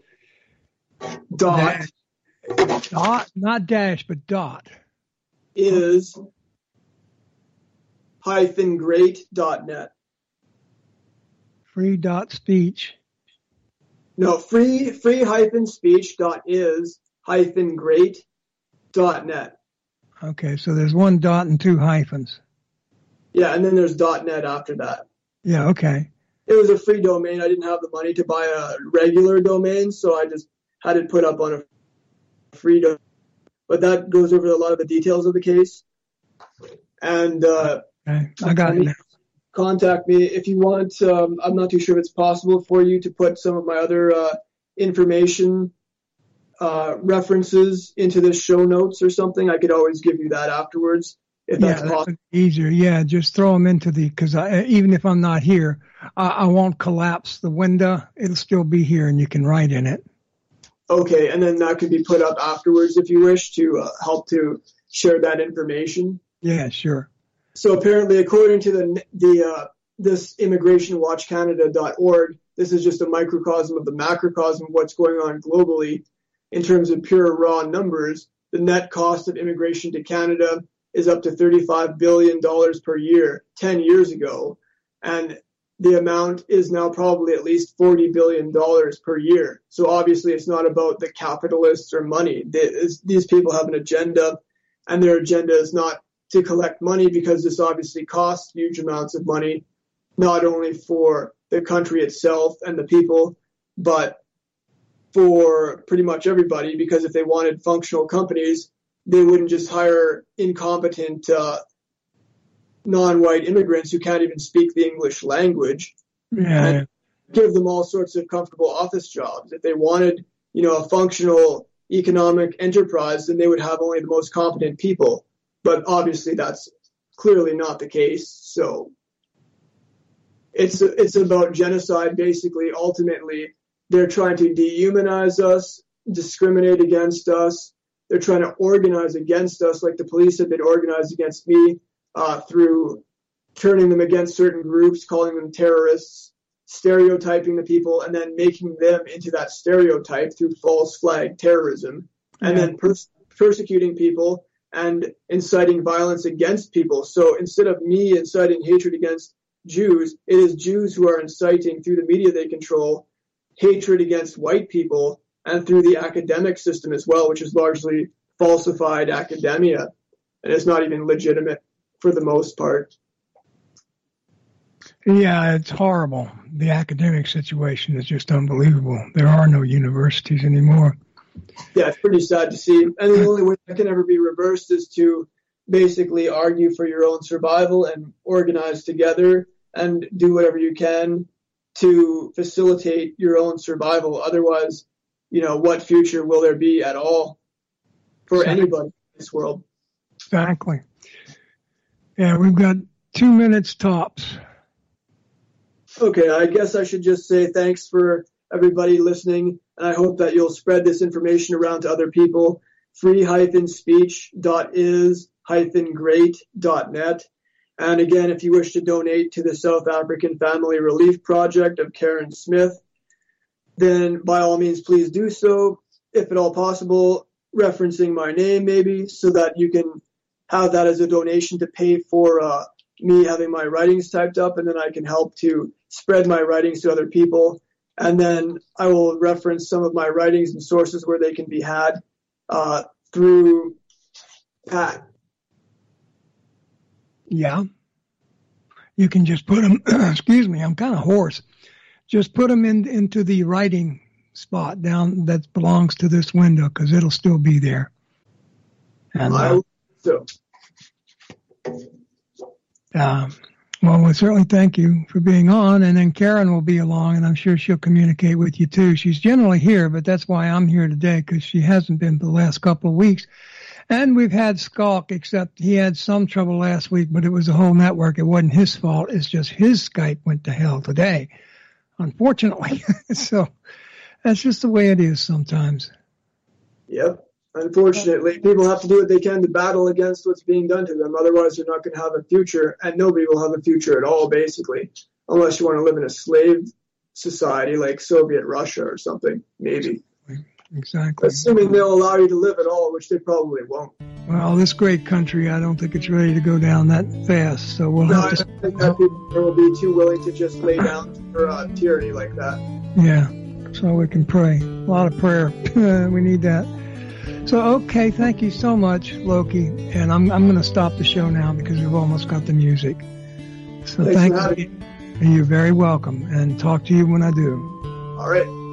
Dot. Dash, dot, not dash, but dot. Is hyphen great dot net. Free dot speech. No, free, free hyphen speech dot is hyphen great dot net. Okay, so there's one dot and two hyphens. Yeah, and then there's .net after that. Yeah, okay. It was a free domain. I didn't have the money to buy a regular domain, so I just had it put up on a free domain. But that goes over a lot of the details of the case. And uh, okay. I got it now. Contact me if you want. Um, I'm not too sure if it's possible for you to put some of my other uh, information uh, references into the show notes or something. I could always give you that afterwards. If yeah, that's that's possible. Easier. Yeah, just throw them into the, because even if I'm not here, I, I won't collapse the window. It'll still be here and you can write in it. Okay, and then that could be put up afterwards if you wish to uh, help to share that information. Yeah, sure. So apparently, according to the the uh, this immigration watch canada dot org, this is just a microcosm of the macrocosm of what's going on globally in terms of pure raw numbers. The net cost of immigration to Canada is up to thirty-five billion dollars per year ten years ago, and the amount is now probably at least forty billion dollars per year. So obviously it's not about the capitalists or money. These people have an agenda, and their agenda is not to collect money, because this obviously costs huge amounts of money, not only for the country itself and the people, but for pretty much everybody, because if they wanted functional companies, they wouldn't just hire incompetent uh, non-white immigrants who can't even speak the English language. Yeah. And give them all sorts of comfortable office jobs. If they wanted, you know, a functional economic enterprise, then they would have only the most competent people. But obviously that's clearly not the case. So it's it's about genocide, basically. Ultimately, they're trying to dehumanize us, discriminate against us. They're trying to organize against us, like the police have been organized against me, uh, through turning them against certain groups, calling them terrorists, stereotyping the people, and then making them into that stereotype through false flag terrorism, and yeah. then pers- persecuting people and inciting violence against people. So instead of me inciting hatred against Jews, it is Jews who are inciting, through the media they control, hatred against white people, and through the academic system as well, which is largely falsified academia, and it's not even legitimate for the most part. Yeah, it's horrible. The academic situation is just unbelievable. There are no universities anymore. Yeah, it's pretty sad to see. And the only way that can ever be reversed is to basically argue for your own survival and organize together and do whatever you can to facilitate your own survival. Otherwise, you know, what future will there be at all for exactly. anybody in this world? Exactly. Yeah, we've got two minutes tops. Okay, I guess I should just say thanks for everybody listening, and I hope that you'll spread this information around to other people. free dash speech dot is dash great dot net. And again, if you wish to donate to the South African Family Relief Project of Karen Smith, then by all means, please do so, if at all possible, referencing my name maybe, so that you can have that as a donation to pay for uh, me having my writings typed up, and then I can help to spread my writings to other people. And then I will reference some of my writings and sources where they can be had uh, through Pat. Yeah. You can just put them, excuse me, I'm kind of hoarse. Just put them in, into the writing spot down that belongs to this window, because it'll still be there. And uh, so. Uh, well, we certainly thank you for being on, and then Karen will be along, and I'm sure she'll communicate with you too. She's generally here, but that's why I'm here today, because she hasn't been for the last couple of weeks. And we've had Skalk, except he had some trouble last week, but it was the whole network. It wasn't his fault. It's just his Skype went to hell today, unfortunately. So that's just the way it is sometimes. Yep. Unfortunately, people have to do what they can to battle against what's being done to them. Otherwise, they're not going to have a future, and nobody will have a future at all, basically, unless you want to live in a slave society like Soviet Russia or something, maybe. Exactly. Assuming they'll allow you to live at all, which they probably won't. Well, this great country, I don't think it's ready to go down that fast, so we'll no, have to... I don't think that people will be too willing to just lay down for uh, tyranny like that. Yeah, so we can pray. A lot of prayer. We need that. So, okay, thank you so much, Loki. And I'm I'm going to stop the show now because we've almost got the music. So Thanks thank for you. You're very welcome. And talk to you when I do. All right.